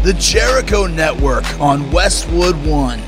The Jericho Network on Westwood One.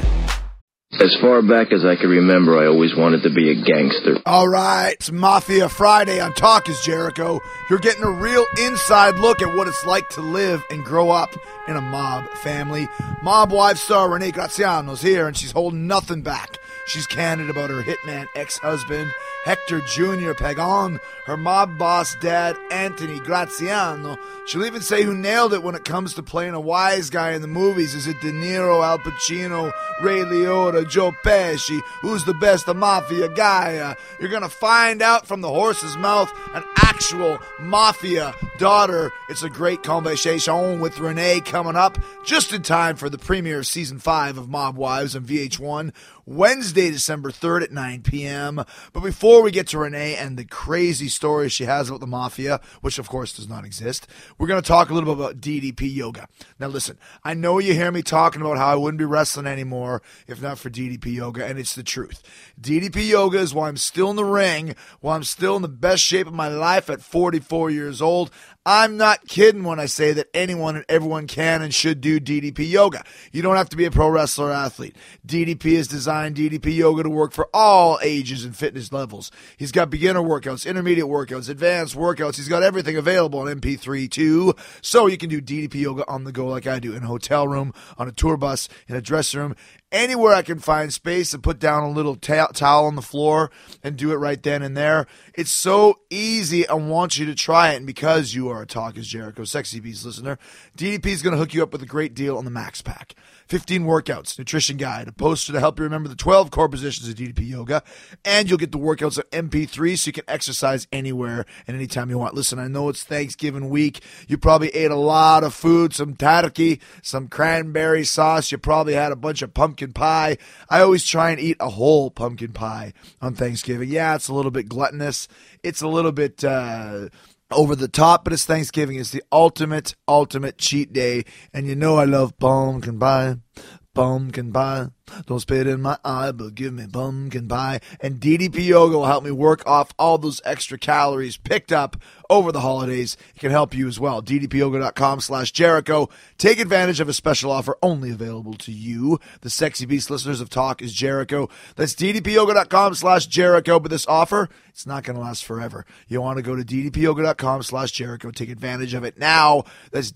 As far back as I can remember, I always wanted to be a gangster. All right, it's Mafia Friday on Talk is Jericho. You're getting a real inside look at what it's like to live and grow up in a mob family. Mob wife star Renee Graziano's here, and she's holding nothing back. She's candid about her hitman ex-husband, Hector Jr. Pagan, her mob boss dad, Anthony Graziano. She'll even say who nailed it when it comes to playing a wise guy in the movies. Is it De Niro, Al Pacino, Ray Liotta, Joe Pesci? Who's the best mafia guy? You're going to find out from the horse's mouth an actual mafia daughter. It's a great conversation with Renee coming up just in time for the premiere of Season 5 of Mob Wives on VH1, Wednesday, December 3rd at 9 p.m. But before we get to Renee and the crazy stories she has about the mafia, which of course does not exist, we're going to talk a little bit about DDP Yoga. Now listen, I know you hear me talking about how I wouldn't be wrestling anymore if not for DDP Yoga, and it's the truth. DDP Yoga is why I'm still in the ring, why I'm still in the best shape of my life at 44 years old. I'm not kidding when I say that anyone and everyone can and should do DDP Yoga. You don't have to be a pro wrestler or athlete. DDP has designed DDP Yoga to work for all ages and fitness levels. He's got beginner workouts, intermediate workouts, advanced workouts. He's got everything available on MP3 too. So you can do DDP Yoga on the go like I do, in a hotel room, on a tour bus, in a dressing room, anywhere I can find space and put down a little towel on the floor and do it right then and there. It's so easy. I want you to try it. And because you are a Talk is Jericho Sexy Beast listener, DDP is going to hook you up with a great deal on the Max Pack. 15 workouts, nutrition guide, a poster to help you remember the 12 core positions of DDP Yoga, and you'll get the workouts on MP3 so you can exercise anywhere and anytime you want. Listen, I know it's Thanksgiving week. You probably ate a lot of food, some turkey, some cranberry sauce. You probably had a bunch of pumpkin pie. I always try and eat a whole pumpkin pie on Thanksgiving. Yeah, it's a little bit gluttonous. It's a little bit over the top, but it's Thanksgiving. It's the ultimate cheat day, and you know I love pumpkin pie. Pumpkin pie. Don't spit in my eye, but give me pumpkin pie. And DDP Yoga will help me work off all those extra calories picked up over the holidays. It can help you as well. DDPyoga.com/Jericho. Take advantage of a special offer only available to you, the Sexy Beast listeners of Talk is Jericho. That's DDPyoga.com/Jericho. But this offer, it's not going to last forever. You want to go to DDPyoga.com/Jericho. Take advantage of it now. That's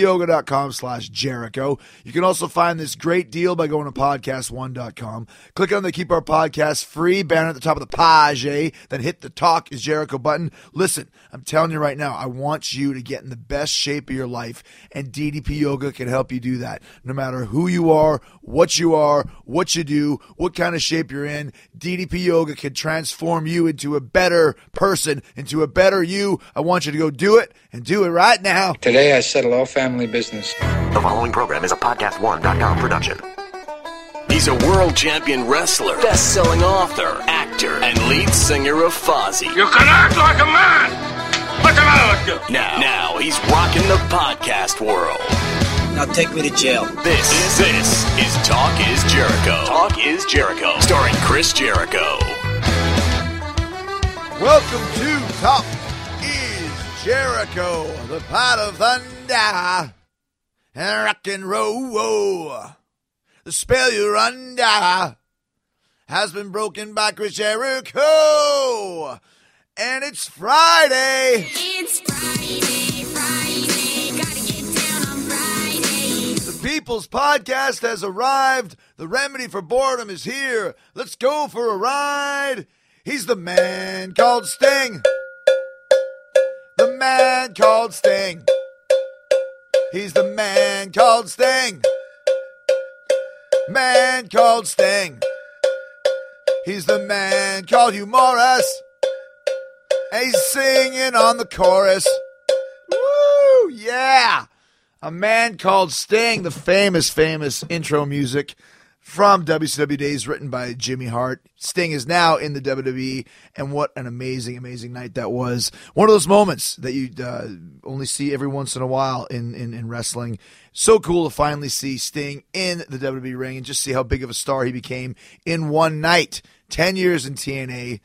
DDPyoga.com/Jericho. You can also find this great deal by going to podcast1.com. Click on the Keep Our Podcast Free banner at the top of the page, then hit the Talk is Jericho button. Listen, I'm telling you right now, I want you to get in the best shape of your life, and DDP Yoga can help you do that. No matter who you are, what you do, what kind of shape you're in, DDP Yoga can transform you into a better person, into a better you. I want you to go do it, and do it right now. Today I settle all family business. The following program is a podcast1.com production. He's a world champion wrestler, best-selling author, actor, and lead singer of Fozzy. You can act like a man! What's the matter with you? Now he's rocking the podcast world. Now take me to jail. This is Talk is Jericho. Talk is Jericho, starring Chris Jericho. Welcome to Talk is Jericho, the pot of thunder and rock and roll. The spell you're under has been broken by Chris Jericho. And it's Friday. It's Friday, gotta get down on Friday. The People's Podcast has arrived. The remedy for boredom is here. Let's go for a ride. He's the man called Sting. The man called Sting. He's the man called Sting. Man called Sting. He's the man called Hugh Morris. And he's singing on the chorus. Woo! Yeah! A Man Called Sting, the famous intro music from WCW days, written by Jimmy Hart. Sting is now in the WWE, and what an amazing night that was. One of those moments that you only see every once in a while in wrestling. So cool to finally see Sting in the WWE ring and just see how big of a star he became in one night. 10 years in TNA.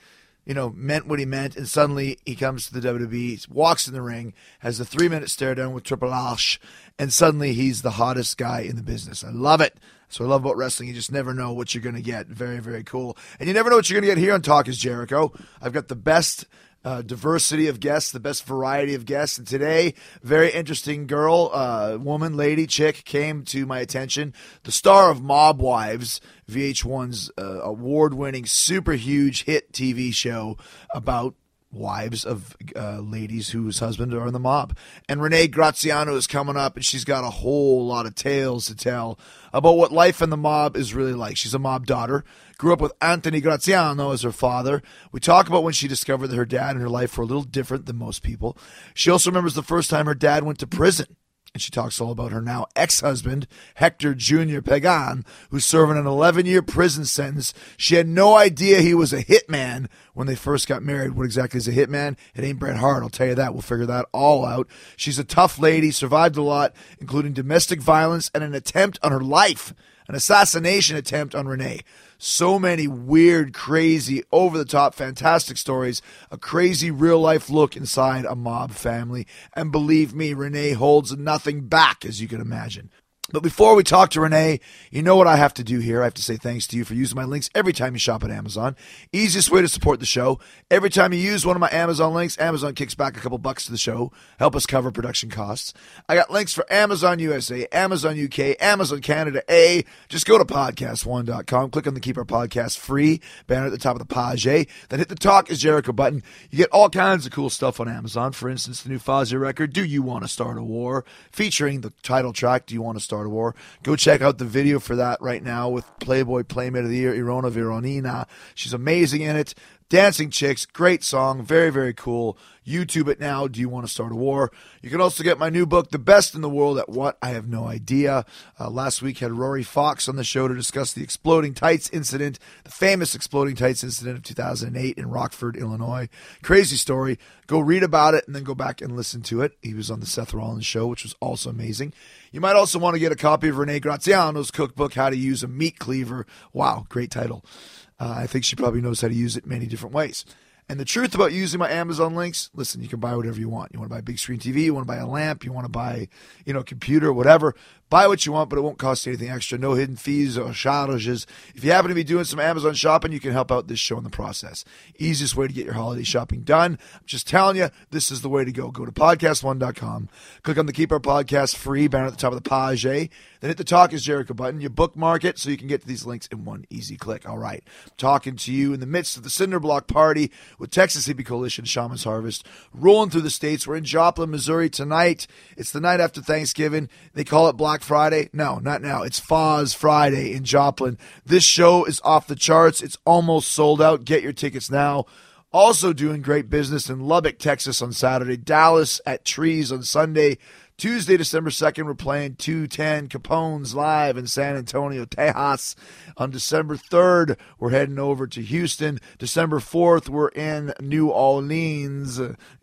meant what he meant, and suddenly he comes to the WWE, walks in the ring, has the 3-minute stare down with Triple H, and suddenly he's the hottest guy in the business. I love it. So I love about wrestling. You just never know what you're going to get. Very, very cool. And you never know what you're going to get here on Talk is Jericho. I've got the best diversity of guests, the best variety of guests. And today, very interesting girl, woman, lady, chick came to my attention. The star of Mob Wives, VH1's award-winning, super huge hit TV show about wives of ladies whose husbands are in the mob. And Renee Graziano is coming up, and she's got a whole lot of tales to tell about what life in the mob is really like. She's a mob daughter, grew up with Anthony Graziano as her father. We talk about when she discovered that her dad and her life were a little different than most people. She also remembers the first time her dad went to prison. And she talks all about her now ex-husband, Hector Jr. Pagan, who's serving an 11-year prison sentence. She had no idea he was a hitman when they first got married. What exactly is a hitman? It ain't Bret Hart, I'll tell you that. We'll figure that all out. She's a tough lady, survived a lot, including domestic violence and an attempt on her life, an assassination attempt on Renee. So many weird, crazy, over-the-top, fantastic stories. A crazy real-life look inside a mob family. And believe me, Renee holds nothing back, as you can imagine. But before we talk to Renee, you know what I have to do here. I have to say thanks to you for using my links every time you shop at Amazon. Easiest way to support the show. Every time you use one of my Amazon links, Amazon kicks back a couple bucks to the show. Help us cover production costs. I got links for Amazon USA, Amazon UK, Amazon Canada A. Just go to podcast1.com. Click on the Keep Our Podcast Free banner at the top of the page. Then hit the Talk is Jericho button. You get all kinds of cool stuff on Amazon. For instance, the new Fozzy record, Do You Want to Start a War? Featuring the title track, Do You Want to Start a War? Go check out the video for that right now with Playboy Playmate of the Year, Irona Vironina. She's amazing in it. Dancing Chicks, great song, very, very cool. YouTube it now, Do You Want to Start a War? You can also get my new book, The Best in the World at What? I Have No Idea. Last week had Rory Fox on the show to discuss the exploding tights incident, the famous exploding tights incident of 2008 in Rockford, Illinois. Crazy story. Go read about it and then go back and listen to it. He was on the Seth Rollins show, which was also amazing. You might also want to get a copy of Renee Graziano's cookbook, How to Use a Meat Cleaver. Wow, great title. I think she probably knows how to use it many different ways. And the truth about using my Amazon links, listen, you can buy whatever you want. You want to buy a big screen TV, you want to buy a lamp, you want to buy, a computer, whatever. Buy what you want, but it won't cost you anything extra. No hidden fees or charges. If you happen to be doing some Amazon shopping, you can help out this show in the process. Easiest way to get your holiday shopping done. I'm just telling you, this is the way to go. Go to podcast1.com. Click on the Keep Our Podcast Free banner at the top of the page. Then hit the Talk is Jericho button. You bookmark it so you can get to these links in one easy click. All right. I'm talking to you in the midst of the Cinder Block Party with Texas Hippie Coalition, Shaman's Harvest, rolling through the states. We're in Joplin, Missouri tonight. It's the night after Thanksgiving. They call it Black Friday. No, not now. It's Foz Friday in Joplin. This show is off the charts. It's almost sold out. Get your tickets now. Also doing great business in Lubbock, Texas on Saturday. Dallas at Trees on Sunday. Tuesday, December 2nd, we're playing 210 Capone's live in San Antonio, Tejas. On December 3rd, we're heading over to Houston. December 4th, we're in New Orleans.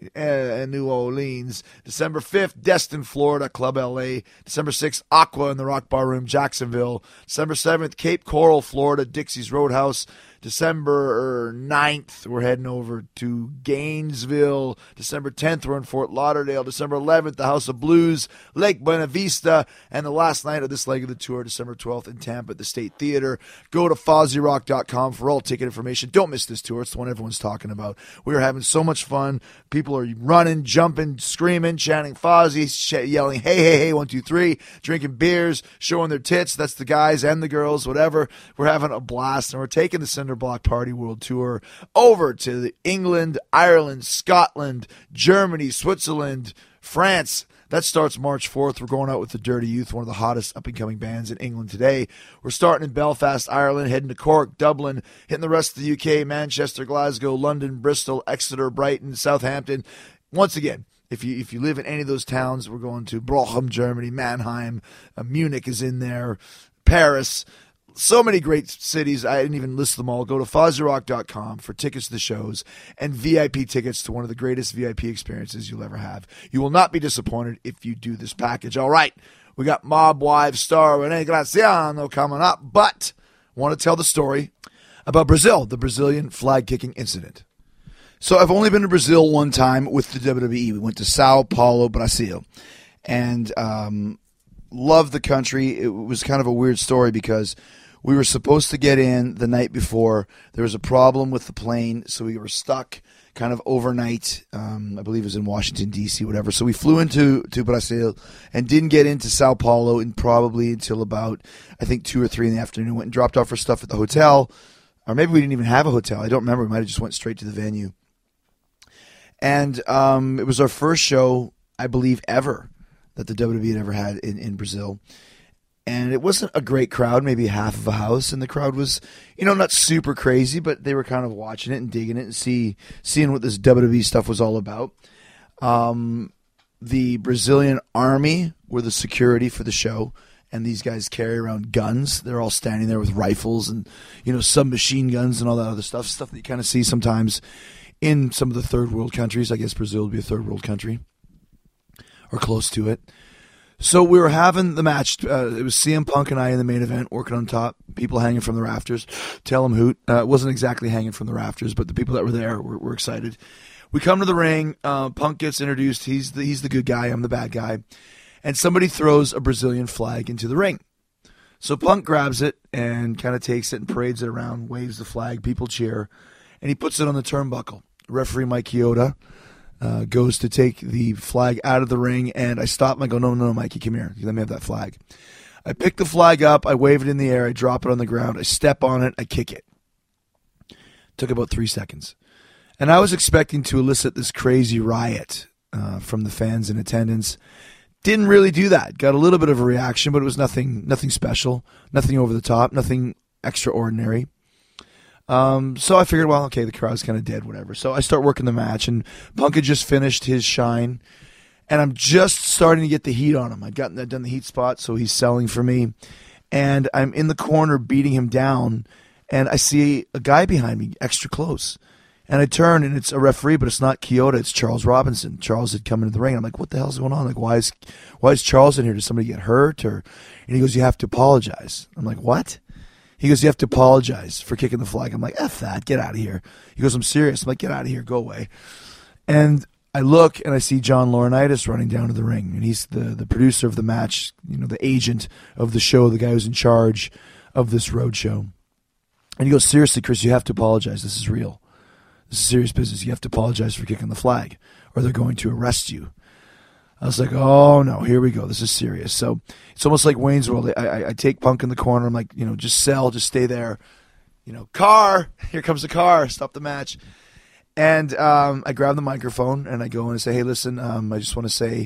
December 5th, Destin, Florida, Club LA. December 6th, Aqua in the Rock Bar Room, Jacksonville. December 7th, Cape Coral, Florida, Dixie's Roadhouse. December 9th, we're heading over to Gainesville. December 10th, we're in Fort Lauderdale. December 11th, the House of Blues, Lake Buena Vista. And the last night of this leg of the tour, December 12th in Tampa at the State Theater. Go to FozzyRock.com for all ticket information. Don't miss this tour. It's the one everyone's talking about. We are having so much fun. People are running, jumping, screaming, chanting Fozzy, yelling, hey, hey, hey, 1, 2, 3, drinking beers, showing their tits. That's the guys and the girls, whatever. We're having a blast, and we're taking the Cinder Block Party World Tour over to England, Ireland, Scotland, Germany, Switzerland, France. That starts March 4th. We're going out with the Dirty Youth, one of the hottest up-and-coming bands in England today. We're starting in Belfast, Ireland, heading to Cork, Dublin, hitting the rest of the UK, Manchester, Glasgow, London, Bristol, Exeter, Brighton, Southampton. Once again, if you live in any of those towns, we're going to Bochum, Germany, Mannheim, Munich is in there, Paris. So many great cities. I didn't even list them all. Go to FozzyRock.com for tickets to the shows and VIP tickets to one of the greatest VIP experiences you'll ever have. You will not be disappointed if you do this package. All right, we got Mob Wives star Renee Graziano coming up, but I want to tell the story about Brazil, the Brazilian flag-kicking incident. So I've only been to Brazil one time with the WWE. We went to Sao Paulo, Brazil, and loved the country. It was kind of a weird story because we were supposed to get in the night before. There was a problem with the plane, so we were stuck kind of overnight. I believe it was in Washington, D.C., whatever. So we flew into Brazil and didn't get into Sao Paulo probably until about, I think, 2 or 3 in the afternoon. Went and dropped off our stuff at the hotel. Or maybe we didn't even have a hotel. I don't remember. We might have just went straight to the venue. And it was our first show, I believe, ever that the WWE had ever had in Brazil. And it wasn't a great crowd, maybe half of a house. And the crowd was, not super crazy, but they were kind of watching it and digging it and seeing what this WWE stuff was all about. The Brazilian army were the security for the show. And these guys carry around guns. They're all standing there with rifles and, submachine guns and all that other stuff that you kind of see sometimes in some of the third world countries. I guess Brazil would be a third world country or close to it. So we were having the match. It was CM Punk and I in the main event, working on top, people hanging from the rafters. Tell them hoot. It wasn't exactly hanging from the rafters, but the people that were there were excited. We come to the ring. Punk gets introduced. He's the good guy. I'm the bad guy. And somebody throws a Brazilian flag into the ring. So Punk grabs it and kind of takes it and parades it around, waves the flag, people cheer, and he puts it on the turnbuckle. Referee Mike Chioda goes to take the flag out of the ring, and I stop him. I go, no, Mikey, come here. Let me have that flag. I pick the flag up. I wave it in the air. I drop it on the ground. I step on it. I kick it. Took about 3 seconds. And I was expecting to elicit this crazy riot from the fans in attendance. Didn't really do that. Got a little bit of a reaction, but it was nothing special, nothing over the top, nothing extraordinary. So I figured, well, okay, the crowd's kind of dead, whatever. So I start working the match, and Punk had just finished his shine, and I'm just starting to get the heat on him. I'd done the heat spot, so he's selling for me, and I'm in the corner beating him down, and I see a guy behind me extra close. And I turn, and it's a referee, but it's not Chioda. It's Charles Robinson. Charles had come into the ring. I'm like, what the hell's going on? Like, why is Charles in here? Did somebody get hurt? And he goes, you have to apologize. I'm like, what? He goes, you have to apologize for kicking the flag. I'm like, F that. Get out of here. He goes, I'm serious. I'm like, get out of here. Go away. And I look, and I see John Laurinaitis running down to the ring. And he's the producer of the match, the agent of the show, the guy who's in charge of this road show. And he goes, seriously, Chris, you have to apologize. This is real. This is serious business. You have to apologize for kicking the flag, or they're going to arrest you. I was like, oh, no, here we go. This is serious. So it's almost like Wayne's World. I take Punk in the corner. I'm like, just sell, just stay there. Car, here comes the car. Stop the match. And I grab the microphone, and I go in and say, hey, listen, I just want to say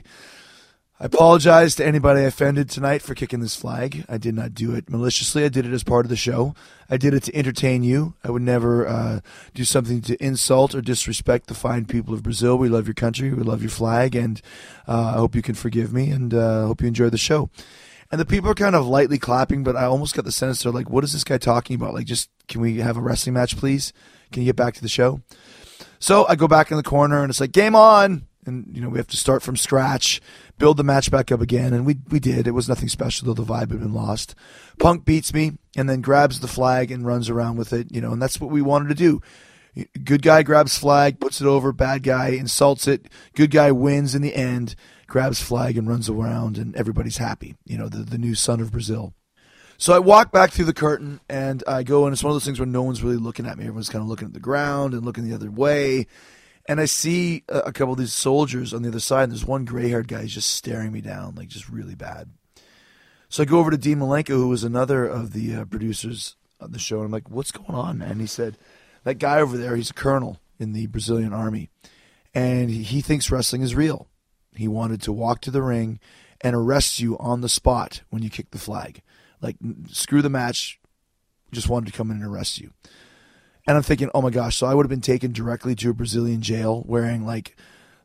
I apologize to anybody I offended tonight for kicking this flag. I did not do it maliciously. I did it as part of the show. I did it to entertain you. I would never do something to insult or disrespect the fine people of Brazil. We love your country. We love your flag, and I hope you can forgive me, and I hope you enjoy the show. And the people are kind of lightly clapping, but I almost got the sense they're like, what is this guy talking about? Like, just, can we have a wrestling match, please? Can you get back to the show? So I go back in the corner, and it's like, game on! And, we have to start from scratch, build the match back up again, and we did. It was nothing special, though the vibe had been lost. Punk beats me and then grabs the flag and runs around with it, and that's what we wanted to do. Good guy grabs flag, puts it over, bad guy insults it, good guy wins in the end, grabs flag and runs around, and everybody's happy, the new son of Brazil. So I walk back through the curtain, and I go, and it's one of those things where no one's really looking at me. Everyone's kind of looking at the ground and looking the other way. And I see a couple of these soldiers on the other side, and there's one gray-haired guy who's just staring me down, like just really bad. So I go over to Dean Malenko, who was another of the producers on the show, and I'm like, what's going on, man? He said, that guy over there, he's a colonel in the Brazilian army, and he thinks wrestling is real. He wanted to walk to the ring and arrest you on the spot when you kick the flag. Like, screw the match, just wanted to come in and arrest you. And I'm thinking, oh my gosh, so I would have been taken directly to a Brazilian jail wearing like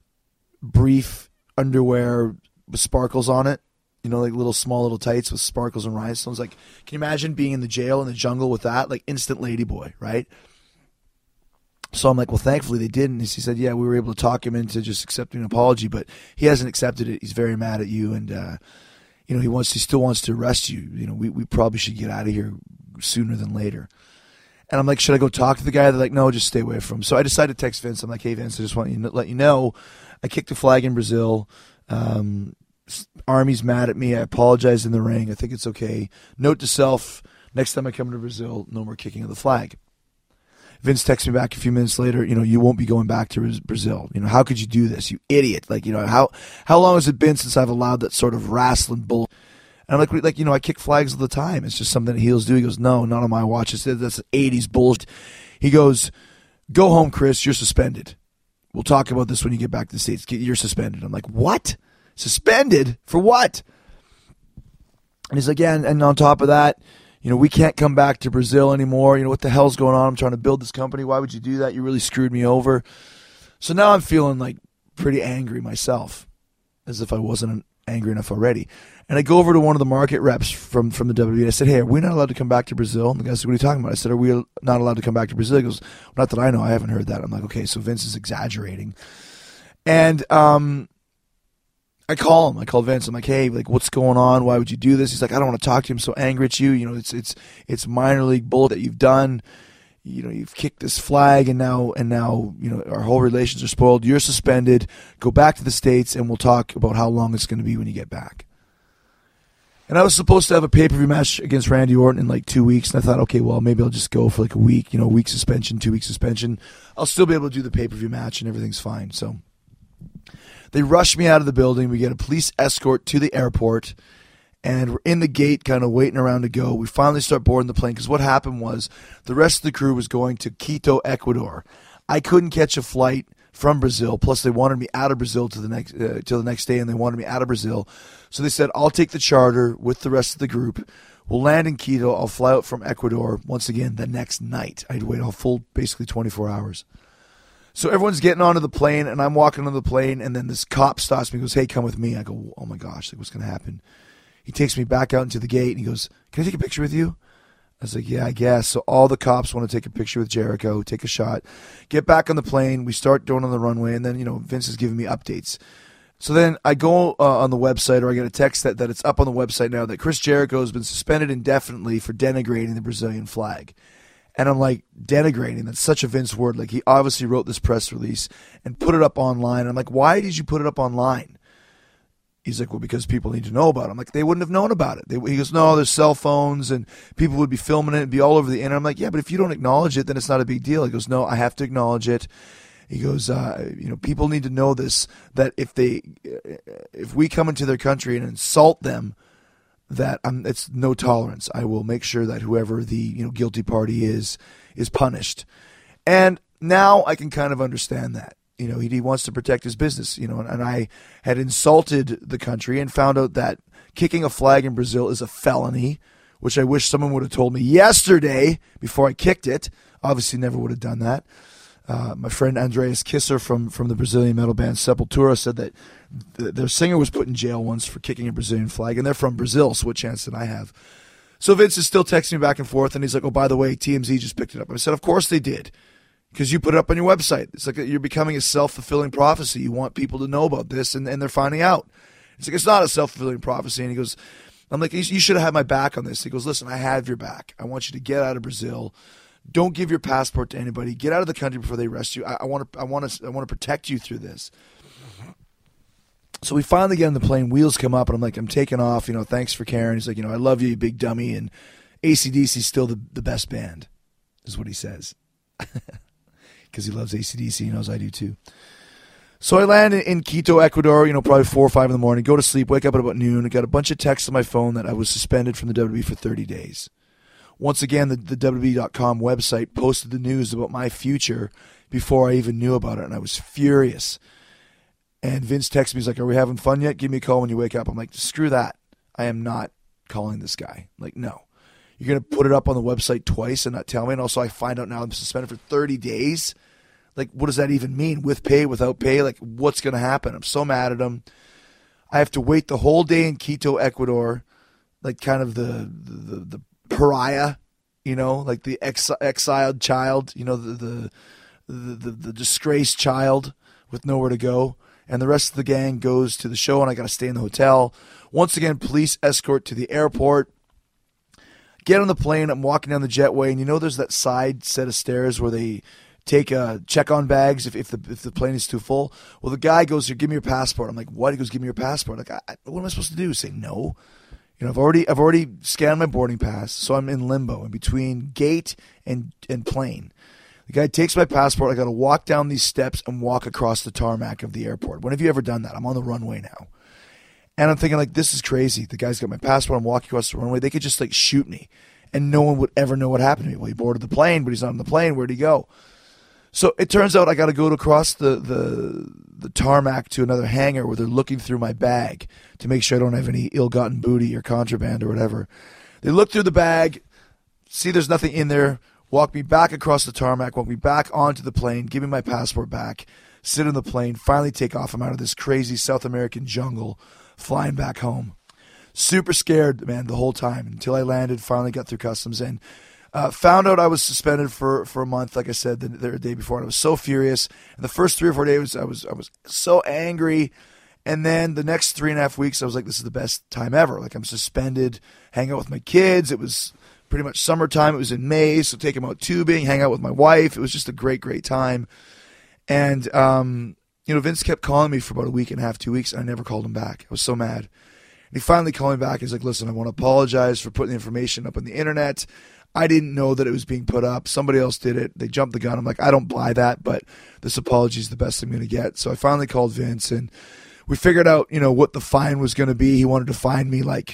brief underwear with sparkles on it, like small little tights with sparkles and rhinestones. Like, can you imagine being in the jail in the jungle with that? Like instant ladyboy, right? So I'm like, well, thankfully they didn't. He said, yeah, we were able to talk him into just accepting an apology, but he hasn't accepted it. He's very mad at you, and he still wants to arrest you. We probably should get out of here sooner than later. And I'm like, should I go talk to the guy? They're like, no, just stay away from him. So I decided to text Vince. I'm like, hey, Vince, I just want to let you know I kicked a flag in Brazil. Army's mad at me. I apologize in the ring. I think it's okay. Note to self, next time I come to Brazil, no more kicking of the flag. Vince texts me back a few minutes later, you won't be going back to Brazil. How could you do this, you idiot? Like, how long has it been since I've allowed that sort of wrestling bull? And I'm like, I kick flags all the time. It's just something that heels do. He goes, no, not on my watch. That's 80s bullshit. He goes, go home, Chris. You're suspended. We'll talk about this when you get back to the States. You're suspended. I'm like, what? Suspended? For what? And he's like, yeah, and on top of that, we can't come back to Brazil anymore. What the hell's going on? I'm trying to build this company. Why would you do that? You really screwed me over. So now I'm feeling like pretty angry myself, as if I wasn't angry enough already. And I go over to one of the market reps from the WWE. I said, hey, are we not allowed to come back to Brazil? And the guy said, what are you talking about? I said, are we not allowed to come back to Brazil? He goes, well, not that I know. I haven't heard that. I'm like, okay, so Vince is exaggerating. And I call him. I call Vince. I'm like, hey, like, what's going on? Why would you do this? He's like, I don't want to talk to you. I'm so angry at you. It's minor league bull that you've done. You've kicked this flag, and now our whole relations are spoiled. You're suspended. Go back to the States, and we'll talk about how long it's going to be when you get back. And I was supposed to have a pay-per-view match against Randy Orton in like 2 weeks, and I thought, okay, well, maybe I'll just go for like a week, a week suspension, 2 week suspension. I'll still be able to do the pay-per-view match, and everything's fine. So they rush me out of the building. We get a police escort to the airport, and we're in the gate kind of waiting around to go. We finally start boarding the plane because what happened was the rest of the crew was going to Quito, Ecuador. I couldn't catch a flight from Brazil, plus they wanted me out of Brazil till the next day, and they wanted me out of Brazil. So they said, I'll take the charter with the rest of the group. We'll land in Quito. I'll fly out from Ecuador once again the next night. I had to wait a full, basically 24 hours. So everyone's getting onto the plane, and I'm walking on the plane, and then this cop stops me and goes, hey, come with me. I go, oh my gosh, like, what's going to happen? He takes me back out into the gate, and he goes, can I take a picture with you? I was like, yeah, I guess. So all the cops want to take a picture with Jericho, take a shot, get back on the plane. We start going on the runway, and then, Vince is giving me updates. So then I go on the website, or I get a text that it's up on the website now that Chris Jericho has been suspended indefinitely for denigrating the Brazilian flag. And I'm like, denigrating? That's such a Vince word. Like, he obviously wrote this press release and put it up online. And I'm like, why did you put it up online? He's like, well, because people need to know about it. I'm like, they wouldn't have known about it. He goes, no, there's cell phones and people would be filming it and be all over the internet. I'm like, yeah, but if you don't acknowledge it, then it's not a big deal. He goes, no, I have to acknowledge it. He goes, people need to know this, that if we come into their country and insult them, that it's no tolerance. I will make sure that whoever the guilty party is punished. And now I can kind of understand that. He wants to protect his business, and I had insulted the country and found out that kicking a flag in Brazil is a felony, which I wish someone would have told me yesterday before I kicked it. Obviously never would have done that. My friend Andreas Kisser from the Brazilian metal band Sepultura said that their singer was put in jail once for kicking a Brazilian flag, and they're from Brazil, so what chance did I have? So Vince is still texting me back and forth, and he's like, oh, by the way, TMZ just picked it up. I said, of course they did. Because you put it up on your website. It's like you're becoming a self-fulfilling prophecy. You want people to know about this, and they're finding out. It's like, it's not a self-fulfilling prophecy. And he goes, I'm like, you should have had my back on this. He goes, listen, I have your back. I want you to get out of Brazil. Don't give your passport to anybody. Get out of the country before they arrest you. I want to protect you through this. So we finally get on the plane. Wheels come up, and I'm like, I'm taking off. Thanks for caring. He's like, I love you, you big dummy. And AC/DC's still the best band, is what he says. Because he loves AC/DC, he knows I do too. So I land in Quito, Ecuador, probably 4 or 5 in the morning, go to sleep, wake up at about noon, I got a bunch of texts on my phone that I was suspended from the WWE for 30 days. Once again, the WWE.com website posted the news about my future before I even knew about it, and I was furious. And Vince texted me, he's like, are we having fun yet? Give me a call when you wake up. I'm like, screw that. I am not calling this guy. Like, no. You're going to put it up on the website twice and not tell me? And also I find out now I'm suspended for 30 days? Like, what does that even mean? With pay, without pay? Like, what's going to happen? I'm so mad at him. I have to wait the whole day in Quito, Ecuador, like kind of the pariah, like the exiled child, the disgraced child with nowhere to go. And the rest of the gang goes to the show, and I got to stay in the hotel. Once again, police escort to the airport. Get on the plane. I'm walking down the jetway, and there's that side set of stairs where they take check-on bags if the plane is too full. Well, the guy goes, "Here, give me your passport." I'm like, "What?" He goes, "Give me your passport." I'm like, what am I supposed to do? Say no? I've already scanned my boarding pass, so I'm in limbo in between gate and plane. The guy takes my passport. I got to walk down these steps and walk across the tarmac of the airport. When have you ever done that? I'm on the runway now. And I'm thinking, like, this is crazy. The guy's got my passport. I'm walking across the runway. They could just, like, shoot me, and no one would ever know what happened to me. Well, he boarded the plane, but he's not on the plane. Where'd he go? So it turns out I got to go across the tarmac to another hangar where they're looking through my bag to make sure I don't have any ill-gotten booty or contraband or whatever. They look through the bag, see there's nothing in there, walk me back across the tarmac, walk me back onto the plane, give me my passport back, sit on the plane, finally take off. I'm out of this crazy South American jungle, flying back home. Super scared, man, the whole time until I landed, finally got through customs, and found out I was suspended for a month, like I said, the day before. And I was so furious. And the first 3 or 4 days, I was so angry. And then the next 3.5 weeks, I was like, this is the best time ever. Like, I'm suspended, hang out with my kids. It was pretty much summertime. It was in May, so take them out tubing, hang out with my wife. It was just a great, great time. And, Vince kept calling me for about a week and a half, 2 weeks, and I never called him back. I was so mad. And he finally called me back. He's like, listen, I want to apologize for putting the information up on the internet. I didn't know that it was being put up. Somebody else did it. They jumped the gun. I'm like, I don't buy that, but this apology is the best I'm going to get. So I finally called Vince, and we figured out, what the fine was going to be. He wanted to fine me like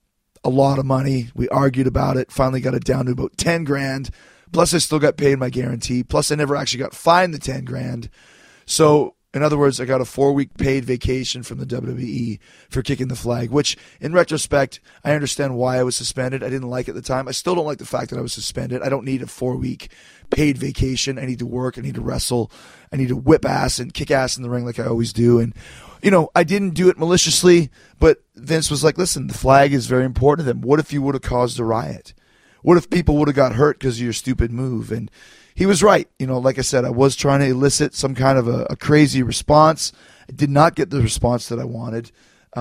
a lot of money. We argued about it. Finally got it down to about $10,000. Plus, I still got paid my guarantee. Plus, I never actually got fined the $10,000. So, in other words, I got a 4-week paid vacation from the WWE for kicking the flag, which, in retrospect, I understand why I was suspended. I didn't like it at the time. I still don't like the fact that I was suspended. I don't need a 4-week paid vacation. I need to work. I need to wrestle. I need to whip ass and kick ass in the ring like I always do. And, I didn't do it maliciously, but Vince was like, listen, the flag is very important to them. What if you would have caused a riot? What if people would have got hurt because of your stupid move? And he was right. Like I said, I was trying to elicit some kind of a crazy response. I did not get the response that I wanted,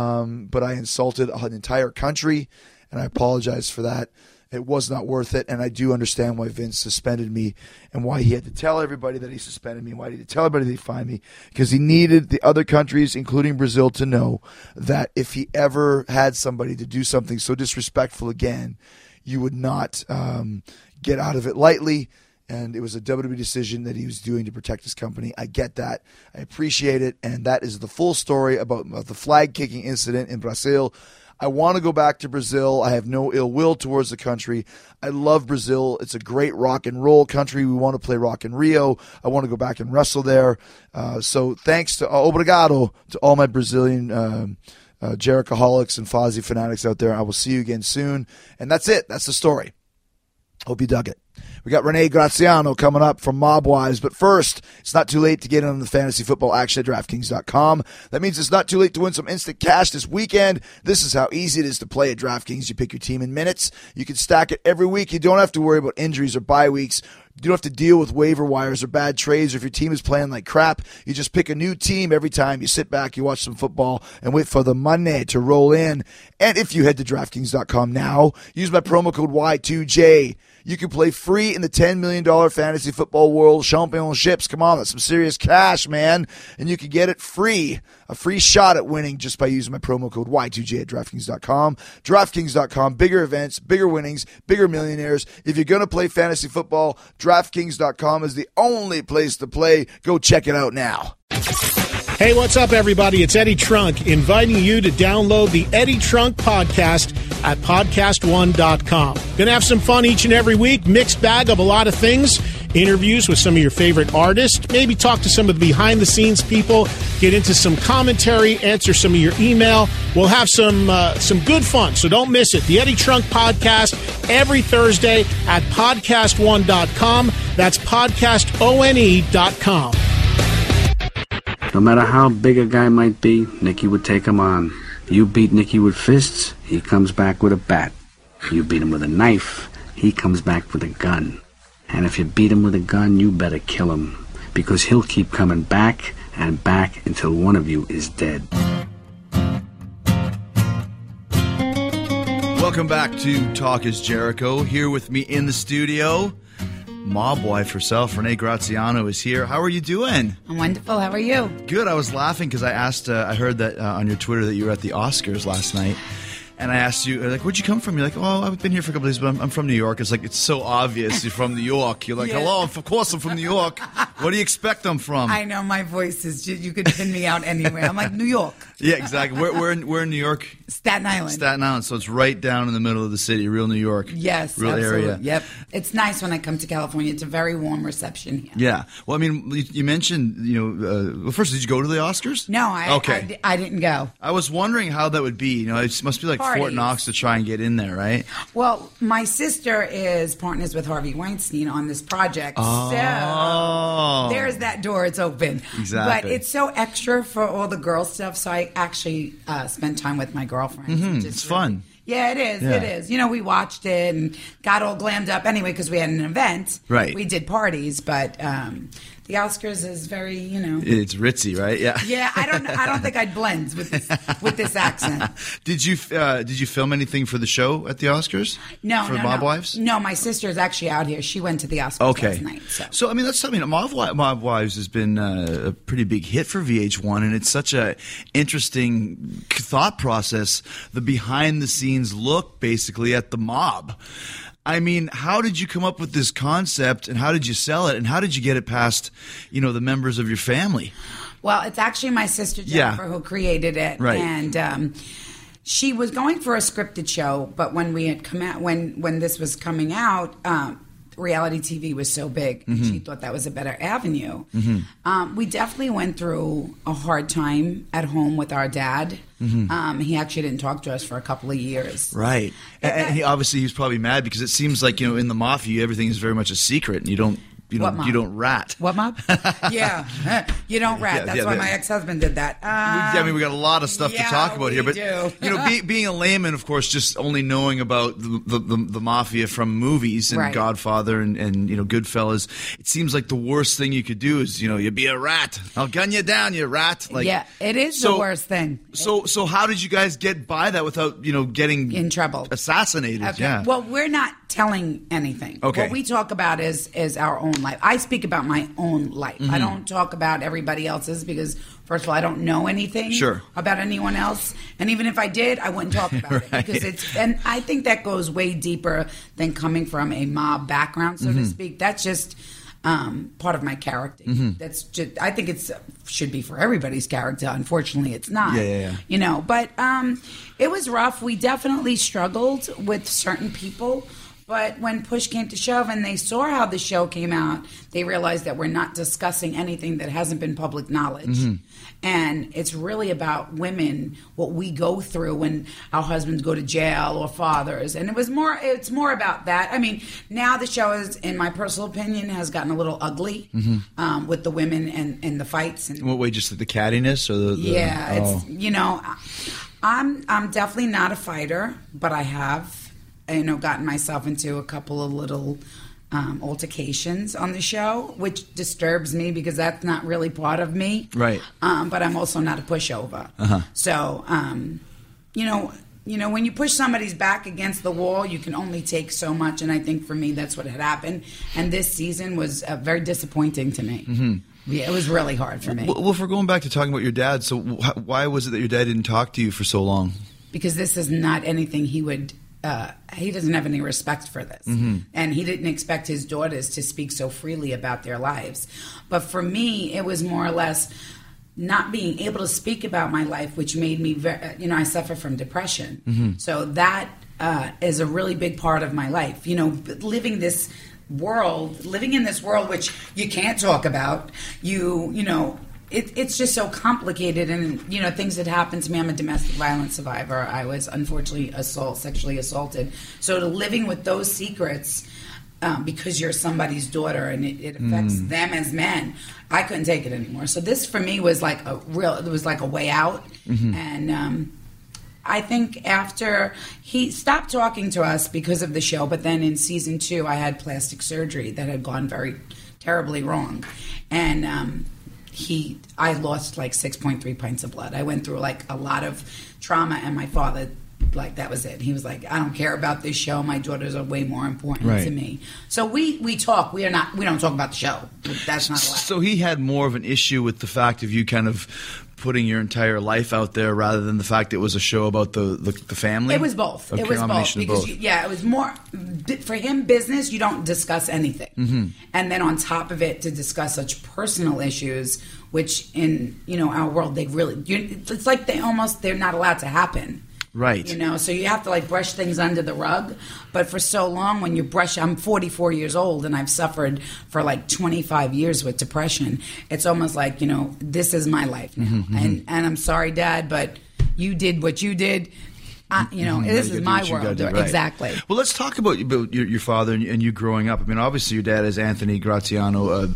but I insulted an entire country, and I apologize for that. It was not worth it, and I do understand why Vince suspended me and why he had to tell everybody that he suspended me, why he had to tell everybody that he fined me, because he needed the other countries, including Brazil, to know that if he ever had somebody to do something so disrespectful again, you would not get out of it lightly. And it was a WWE decision that he was doing to protect his company. I get that. I appreciate it. And that is the full story about the flag-kicking incident in Brazil. I want to go back to Brazil. I have no ill will towards the country. I love Brazil. It's a great rock and roll country. We want to play Rock in Rio. I want to go back and wrestle there. So thanks to obrigado to all my Brazilian Jerichoholics and Fozzy fanatics out there. I will see you again soon. And that's it. That's the story. Hope you dug it. We got Renee Graziano coming up from Mob Wives. But first, it's not too late to get in on the fantasy football action at DraftKings.com. That means it's not too late to win some instant cash this weekend. This is how easy it is to play at DraftKings. You pick your team in minutes. You can stack it every week. You don't have to worry about injuries or bye weeks. You don't have to deal with waiver wires or bad trades, or if your team is playing like crap, you just pick a new team every time. You sit back, you watch some football, and wait for the money to roll in. And if you head to DraftKings.com now, use my promo code Y2J. You can play free in the $10 million Fantasy Football World Championships. Come on, that's some serious cash, man. And you can get it free, a free shot at winning just by using my promo code Y2J at DraftKings.com. DraftKings.com, bigger events, bigger winnings, bigger millionaires. If you're going to play fantasy football, DraftKings.com is the only place to play. Go check it out now. Hey, what's up, everybody? It's Eddie Trunk inviting you to download the Eddie Trunk podcast at podcastone.com. Gonna have some fun each and every week, mixed bag of a lot of things, interviews with some of your favorite artists, maybe talk to some of the behind-the-scenes people, get into some commentary, answer some of your email. We'll have some good fun, so don't miss it. The Eddie Trunk podcast every Thursday at podcastone.com. That's podcastone.com. No matter how big a guy might be, Nicky would take him on. You beat Nicky with fists, he comes back with a bat. You beat him with a knife, he comes back with a gun. And if you beat him with a gun, you better kill him, because he'll keep coming back and back until one of you is dead. Welcome back to Talk is Jericho. Here with me in the studio, mob wife herself, Renee Graziano, is here. How are you doing? I'm wonderful. How are you? Good. I was laughing because I asked, I heard that on your Twitter that you were at the Oscars last night. And I asked you, like, where'd you come from? You're like, oh, I've been here for a couple of days, but I'm from New York. It's like, it's so obvious you're from New York. You're like, hello, of course I'm from New York. What do you expect I'm from? I know my voice is, you could pin me out anywhere. I'm like, New York. Yeah, exactly. We're in New York. Staten Island. Staten Island, so it's right down in the middle of the city, real New York. Yes, real absolutely. area. Yep. It's nice when I come to California. It's a very warm reception here. Yeah. Well, I mean, you mentioned, well, first, did you go to the Oscars? No, I didn't go. I was wondering how that would be. It must be like Parties. Fort Knox to try and get in there, right? Well, my sister is partners with Harvey Weinstein on this project. Oh. So there's that door. It's open. Exactly. But it's so extra for all the girl stuff, so I actually spend time with my girlfriends. Mm-hmm. It's fun. Yeah, it is. Yeah. It is. We watched it and got all glammed up anyway because we had an event. Right. We did parties, but the Oscars is very, It's ritzy, right? Yeah. Yeah, I don't think I'd blend with this accent. Did you film anything for the show at the Oscars? No, for Mob Wives? No, my sister is actually out here. She went to the Oscars last night. So I mean, that's something. Mob Wives has been a pretty big hit for VH1, and it's such a interesting thought process. The behind the scenes look, basically, at the mob. I mean, how did you come up with this concept, and how did you sell it, and how did you get it past, the members of your family? Well, it's actually my sister Jennifer who created it, right. And she was going for a scripted show, but when we had come out, when this was coming out, reality TV was so big, and she thought that was a better avenue. We definitely went through a hard time at home with our dad. He actually didn't talk to us for a couple of years. Right. And he was probably mad because it seems like, in the mafia, everything is very much a secret, and you don't rat. What mob? Yeah. You don't rat. That's why my ex-husband did that. We got a lot of stuff to talk about here. But, being a layman, of course, just only knowing about the mafia from movies and Godfather and Goodfellas, it seems like the worst thing you could do is, you be a rat. I'll gun you down, you rat. It is the worst thing. So how did you guys get by that without, getting in trouble, assassinated? Okay. Yeah. Well, we're not telling anything. Okay. What we talk about is our own life. I speak about my own life. I don't talk about everybody else's because, first of all, I don't know anything about anyone else. And even if I did, I wouldn't talk about it because and I think that goes way deeper than coming from a mob background, so to speak. That's just part of my character. That's just, I think it should be for everybody's character. Unfortunately, it's not. Yeah. But it was rough. We definitely struggled with certain people. But when push came to shove and they saw how the show came out, they realized that we're not discussing anything that hasn't been public knowledge. And it's really about women, what we go through when our husbands go to jail or fathers. And it's more about that. I mean, now the show is, in my personal opinion, has gotten a little ugly with the women and the fights. And, in what way, just the cattiness? Or it's, I'm definitely not a fighter, but I have gotten myself into a couple of little altercations on the show, which disturbs me because that's not really part of me. Right. But I'm also not a pushover. So, when you push somebody's back against the wall, you can only take so much. And I think for me, that's what had happened. And this season was very disappointing to me. Yeah, it was really hard for me. Well, if we're going back to talking about your dad, so why was it that your dad didn't talk to you for so long? Because this is not anything he would... he doesn't have any respect for this. And he didn't expect his daughters to speak so freely about their lives. But for me, it was more or less not being able to speak about my life, which made me I suffer from depression. So that is a really big part of my life. Living in this world which you can't talk about, It's just so complicated, and things that happened to me. I'm a domestic violence survivor. I was unfortunately sexually assaulted. So living with those secrets, because you're somebody's daughter, and it affects them as men, I couldn't take it anymore. So this for me was like a way out, and I think after he stopped talking to us because of the show, but then in season 2, I had plastic surgery that had gone very terribly wrong, and I lost like 6.3 pints of blood. I went through like a lot of trauma, and my father like that was it. He was like, I don't care about this show. My daughters are way more important Right. to me. So we talk. We don't talk about the show. That's not allowed. So he had more of an issue with the fact of you kind of putting your entire life out there rather than the fact it was a show about the family? It was both. A It was both combination of because both. it was more for him. Business, you don't discuss anything, and then on top of it, to discuss such personal issues, which in our world they really, it's like they're not allowed to happen. Right. So you have to like brush things under the rug. But for so long, when you I'm 44 years old and I've suffered for like 25 years with depression. It's almost like, this is my life now. And I'm sorry, Dad, but you did what you did. This is my world. Right. Exactly. Well, let's talk about your father and you growing up. I mean, obviously your dad is Anthony Graziano,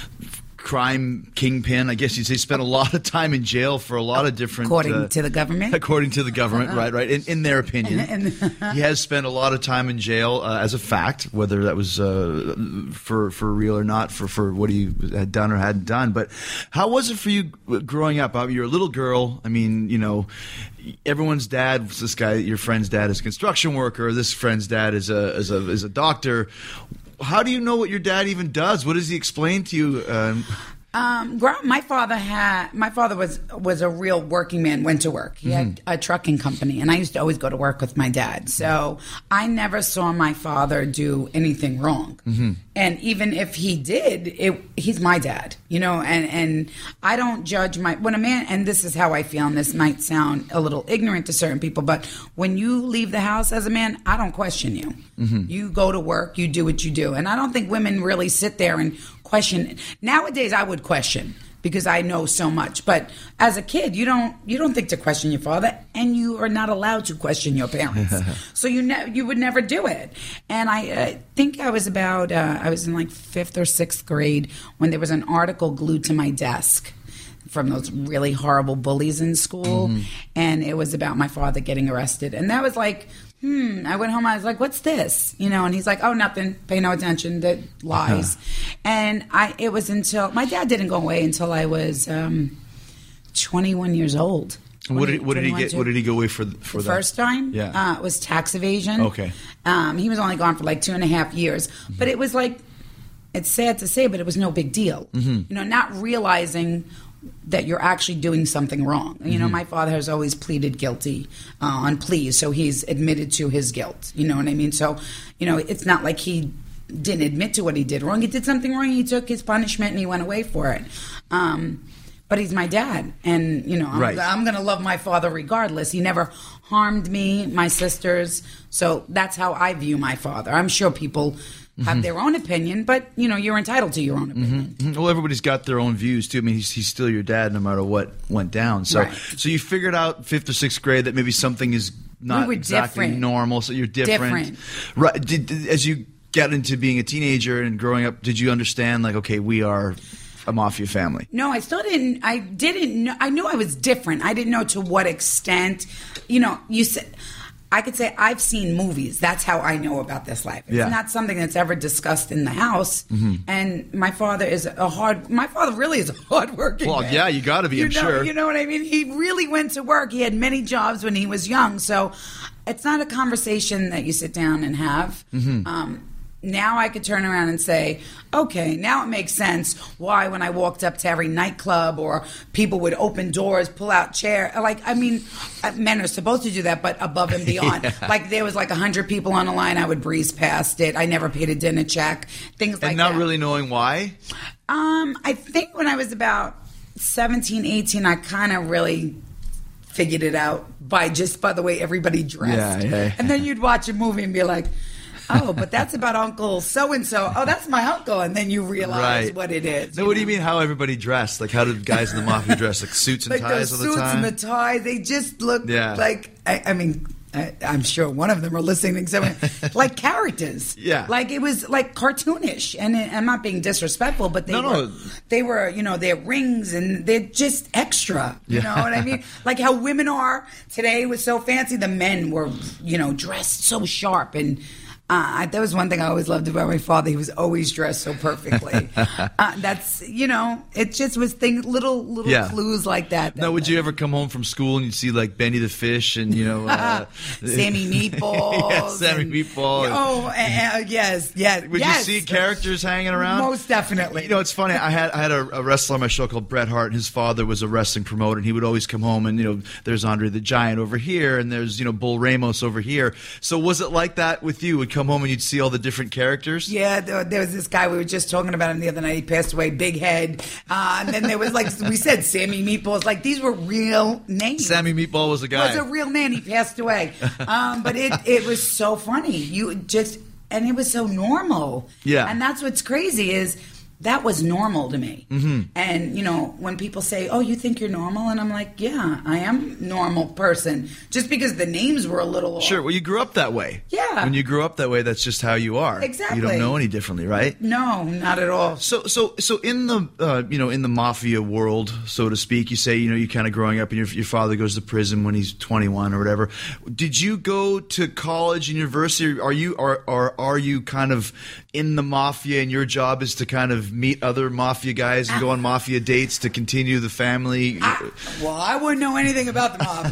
crime kingpin. I guess you'd say spent a lot of time in jail for a lot of different... According to the government? According to the government, right. In their opinion. He has spent a lot of time in jail as a fact, whether that was for real or not, for what he had done or hadn't done. But how was it for you growing up? You're a little girl. I mean, everyone's dad was this guy. Your friend's dad is a construction worker. This friend's dad is a doctor. How do you know what your dad even does? What does he explain to you? My father was a real working man, went to work. He had a trucking company, and I used to always go to work with my dad. So I never saw my father do anything wrong. And even if he did, he's my dad, and I don't judge when a man, and this is how I feel, and this might sound a little ignorant to certain people, but when you leave the house as a man, I don't question you. You go to work, you do what you do. And I don't think women really sit there and question. Nowadays, I would question because I know so much. But as a kid, you don't think to question your father, and you are not allowed to question your parents. So you would never do it. And I think I was about I was in like 5th or 6th grade when there was an article glued to my desk from those really horrible bullies in school, and it was about my father getting arrested. And that was like, I went home, I was like, what's this? And he's like, oh, nothing, pay no attention, that lies. And it was until, my dad didn't go away until I was 21 years old. What did he get? What did he go away for the that? first time? Yeah. It was tax evasion. Okay. He was only gone for like 2.5 years. But it was like, it's sad to say, but it was no big deal. Not realizing that you're actually doing something wrong. My father has always pleaded guilty on pleas, so he's admitted to his guilt. You know what I mean? So, it's not like he didn't admit to what he did wrong. He did something wrong, he took his punishment, and he went away for it. But he's my dad, and, I'm going to love my father regardless. He never harmed me, my sisters, so that's how I view my father. I'm sure people have their own opinion, but you're entitled to your own opinion. Well, everybody's got their own views too. I mean, he's still your dad, no matter what went down. So, so you figured out 5th or 6th grade that maybe something is not exactly different. normal. So you're different. Right? As you got into being a teenager and growing up, did you understand like, okay, we are a mafia family? No, I still didn't. I didn't know. I knew I was different. I didn't know to what extent. You said. I could say I've seen movies. That's how I know about this life. It's not something that's ever discussed in the house. And my father really is a hardworking man. Yeah, you got to be, I'm sure. You know what I mean? He really went to work. He had many jobs when he was young. So it's not a conversation that you sit down and have. Now I could turn around and say, okay, now it makes sense why when I walked up to every nightclub or people would open doors, pull out chairs. Men are supposed to do that, but above and beyond. Like there was like 100 people on the line, I would breeze past it. I never paid a dinner check, things like that. And not really knowing why? I think when I was about 17, 18, I kind of really figured it out by the way everybody dressed. Yeah. And then you'd watch a movie and be like, oh, but that's about Uncle so-and-so. Oh, that's my uncle. And then you realize what it is. What do you mean how everybody dressed? Like how did guys in the mafia dress? Like suits and like ties all the suits time? and the ties. They just look like, I'm sure one of them are listening to like characters. Yeah. Like it was like cartoonish. And I'm not being disrespectful, but they were, their rings and they're just extra. You know what I mean? Like how women are today was so fancy. The men were, dressed so sharp and That was one thing I always loved about my father. He was always dressed so perfectly. That's, it just was little clues like that. Now, would you ever come home from school and you'd see like Benny the Fish and, Sammy Meatballs. Yeah, Sammy Meatball. Yes. Would you see characters hanging around? Most definitely. It's funny. I had a wrestler on my show called Bret Hart, and his father was a wrestling promoter, and he would always come home and, there's Andre the Giant over here, and there's, Bull Ramos over here. So was it like that with you? Would come home and you'd see all the different characters? Yeah, there was this guy, we were just talking about him the other night. He passed away, big head. And then there was, like we said, Sammy Meatballs. Like, these were real names. Sammy Meatball was a guy. Was a real name. He passed away. But it was so funny. And it was so normal. Yeah. And that's what's crazy is that was normal to me. Mm-hmm. And, when people say, oh, you think you're normal? And I'm like, yeah, I am a normal person. Just because the names were a little off. Sure. Well, you grew up that way. Yeah. When you grew up that way, that's just how you are. Exactly. You don't know any differently, right? No, not at all. So in the, in the mafia world, so to speak, you say, you're kind of growing up and your father goes to prison when he's 21 or whatever. Did you go to college and university? Are you kind of in the mafia and your job is to kind of meet other mafia guys and go on mafia dates to continue the family? Well, I wouldn't know anything about the mob.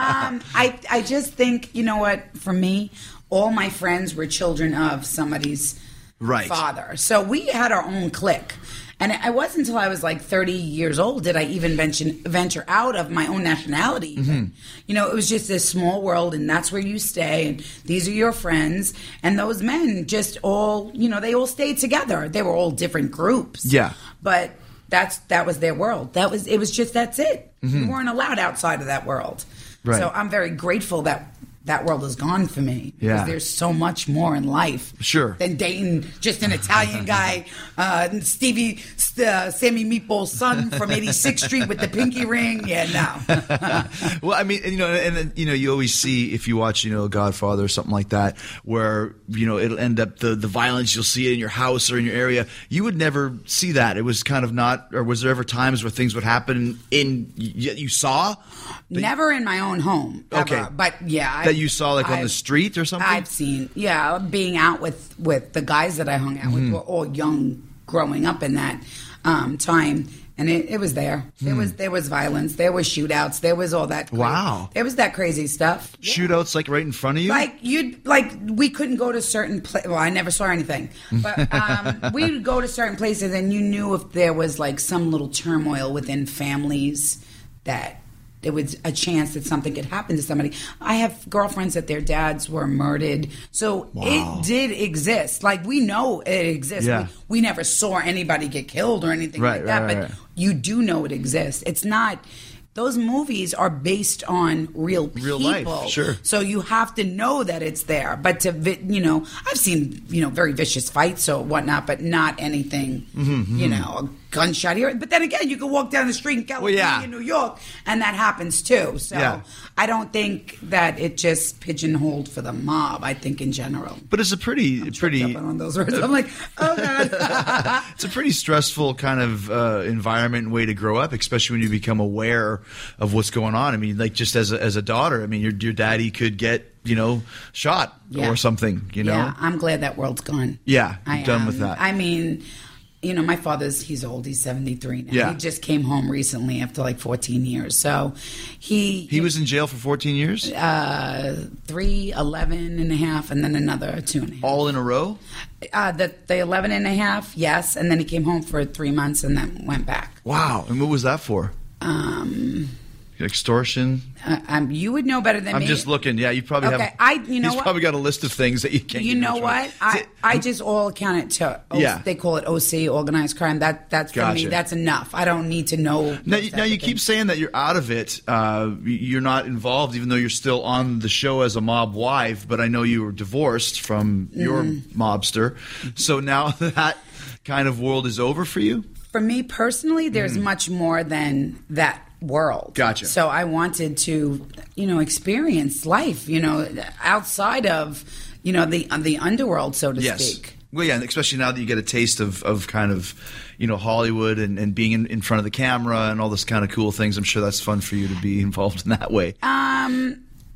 I just think, you know what, for me, all my friends were children of somebody's father. So we had our own clique. And it wasn't until I was like 30 years old did I even venture out of my own nationality. Mm-hmm. It was just this small world, and that's where you stay, and these are your friends. And those men just all, they all stayed together. They were all different groups. Yeah. But that was their world. That's it. Mm-hmm. You weren't allowed outside of that world. Right. So I'm very grateful that world is gone for me. Because there's so much more in life. Sure. Than dating just an Italian guy, Sammy Meatball's son from 86th Street with the pinky ring. Yeah, no. Well, I mean, you always see, if you watch, Godfather or something like that, where, it'll end up the violence, you'll see it in your house or in your area. You would never see that. It was kind of not, or was there ever times where things would happen you saw? Never in my own home. Ever. Okay. But yeah. That you saw on the street or something? I've seen, being out with the guys that I hung out with were all young growing up in that time. And it was there. There was violence. There was shootouts. There was all that. Wow. There was that crazy stuff. Yeah. Shootouts like right in front of you? We couldn't go to certain places. Well, I never saw anything. But we would go to certain places and you knew if there was like some little turmoil within families that there was a chance that something could happen to somebody. I have girlfriends that their dads were murdered. So it did exist. Like, we know it exists. Yeah. We never saw anybody get killed or anything like that. But you do know it exists. It's not... Those movies are based on real people. Real life, sure. So you have to know that it's there. But I've seen, very vicious fights or whatnot, but not anything, a gunshot here. But then again, you can walk down the street in California, in New York, and that happens too. So I don't think that it just pigeonholed for the mob. I think in general. But it's a pretty on those words. I'm like, oh God. It's a pretty stressful kind of environment and way to grow up, especially when you become aware of what's going on. I mean, like just as a daughter, I mean, your daddy could get shot or something. Yeah, I'm glad that world's gone. Yeah, I'm done with that. I mean, my he's old. He's 73 now. Yeah. He just came home recently after like 14 years. So he was in jail for 14 years? 3, 11 and a half, and then another 2.5. All in a row? The 11 and a half, yes. And then he came home for 3 months and then went back. Wow. And what was that for? Extortion? You would know better than me. I'm just looking. Yeah, you probably have. He's probably got a list of things that you can't. You know what? I just all count it to. They call it OC, organized crime. That's for me. That's enough. I don't need to know. Now you keep saying that you're out of it. You're not involved, even though you're still on the show as a mob wife. But I know you were divorced from your mobster. So now that kind of world is over for you. For me personally, there's much more than that world. Gotcha. So I wanted to, experience life, outside of, the underworld, so to speak. Well, yeah, and especially now that you get a taste of kind of, Hollywood and being in front of the camera and all this kind of cool things. I'm sure that's fun for you to be involved in that way.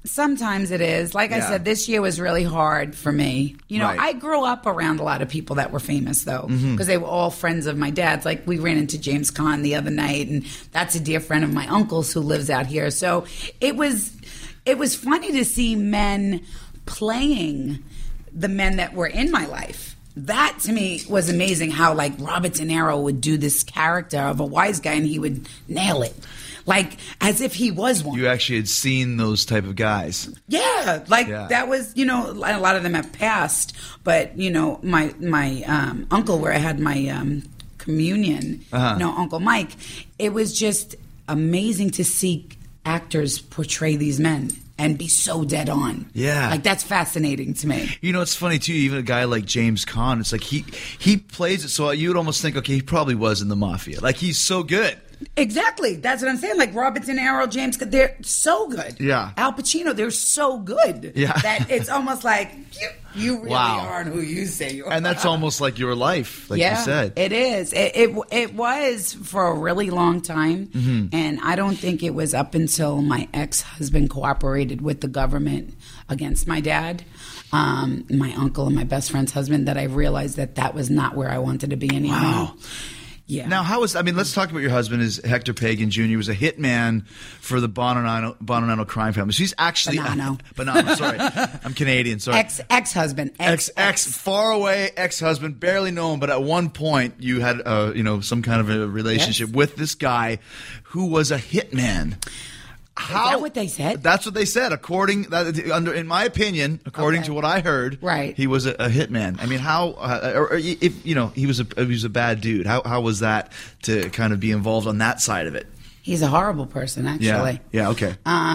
Sometimes it is. Like I said, this year was really hard for me. You know, I grew up around a lot of people that were famous, though, because they were all friends of my dad's. Like, we ran into James Caan the other night, and that's a dear friend of my uncle's who lives out here. So it was funny to see men playing the men that were in my life. That, to me, was amazing, how, like, Robert De Niro would do this character of a wise guy, and he would nail it. Like, as if he was one. You actually had seen those type of guys. Yeah, that was, you know, a lot of them have passed. But, you know, my uncle, where I had my communion, Uncle Mike, it was just amazing to see actors portray these men and be so dead on. Yeah. Like, that's fascinating to me. You know, it's funny, too, even a guy like James Caan, it's like he plays it so you would almost think, okay, he probably was in the Mafia. Like, he's so good. Exactly. That's what I'm saying. Like Robert De Niro, James, they're so good. Yeah. Al Pacino, they're so good. Yeah. That it's almost like you really aren't who you say you are. And that's almost like your life, like you said. It is. It was for a really long time. And I don't think it was up until my ex-husband cooperated with the government against my dad, my uncle and my best friend's husband, that I realized that was not where I wanted to be anymore. Wow. Yeah. Now, let's talk about your husband. Is Hector Pagan Jr. He was a hitman for the Bonanno crime family. So he's actually Bonanno. Sorry, I'm Canadian. Sorry, ex-husband, faraway ex-husband, barely known. But at one point, you had some kind of a relationship with this guy who was a hitman. Is that what they said? That's what they said. In my opinion, according to what I heard, he was a hitman. I mean, he was a bad dude. How was that to kind of be involved on that side of it? He's a horrible person, actually. Yeah. Okay.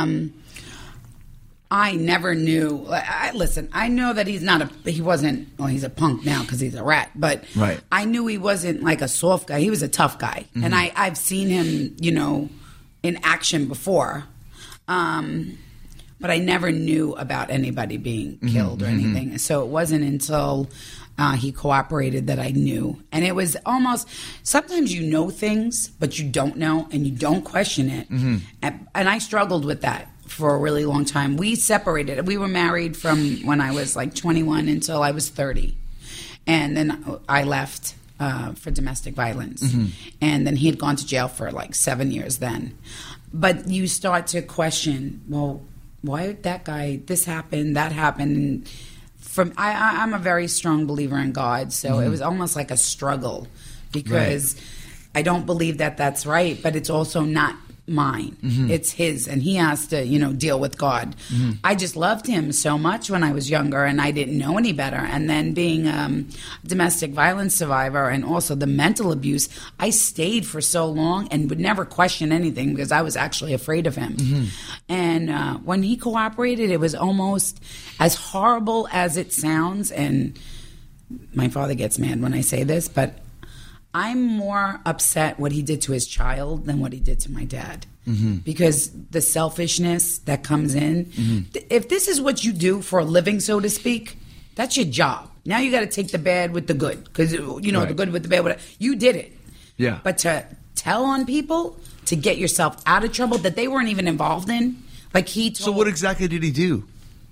I never knew. Listen, I know that he's a punk now because he's a rat. But I knew he wasn't like a soft guy. He was a tough guy, and I've seen him, in action before. But I never knew about anybody being killed or anything. So it wasn't until he cooperated that I knew. And it was almost, sometimes you know things, but you don't know and you don't question it. And I struggled with that for a really long time. We separated. We were married from when I was like 21 until I was 30. And then I left for domestic violence. And then he had gone to jail for like 7 years then. But you start to question, well, why did that guy, this happened, that happened? And I'm a very strong believer in God, so it was almost like a struggle because I don't believe that that's right, but it's also not mine. It's his, and he has to, deal with God. I just loved him so much when I was younger, and I didn't know any better. And then being a domestic violence survivor and also the mental abuse, I stayed for so long and would never question anything because I was actually afraid of him. And when he cooperated, it was almost as horrible as it sounds. And my father gets mad when I say this, but I'm more upset what he did to his child than what he did to my dad. Because the selfishness that comes in, if this is what you do for a living, so to speak, that's your job. Now you got to take the bad with the good. Because, the good with the bad, whatever. You did it. Yeah. But to tell on people, to get yourself out of trouble that they weren't even involved in, like he told... So what exactly did he do?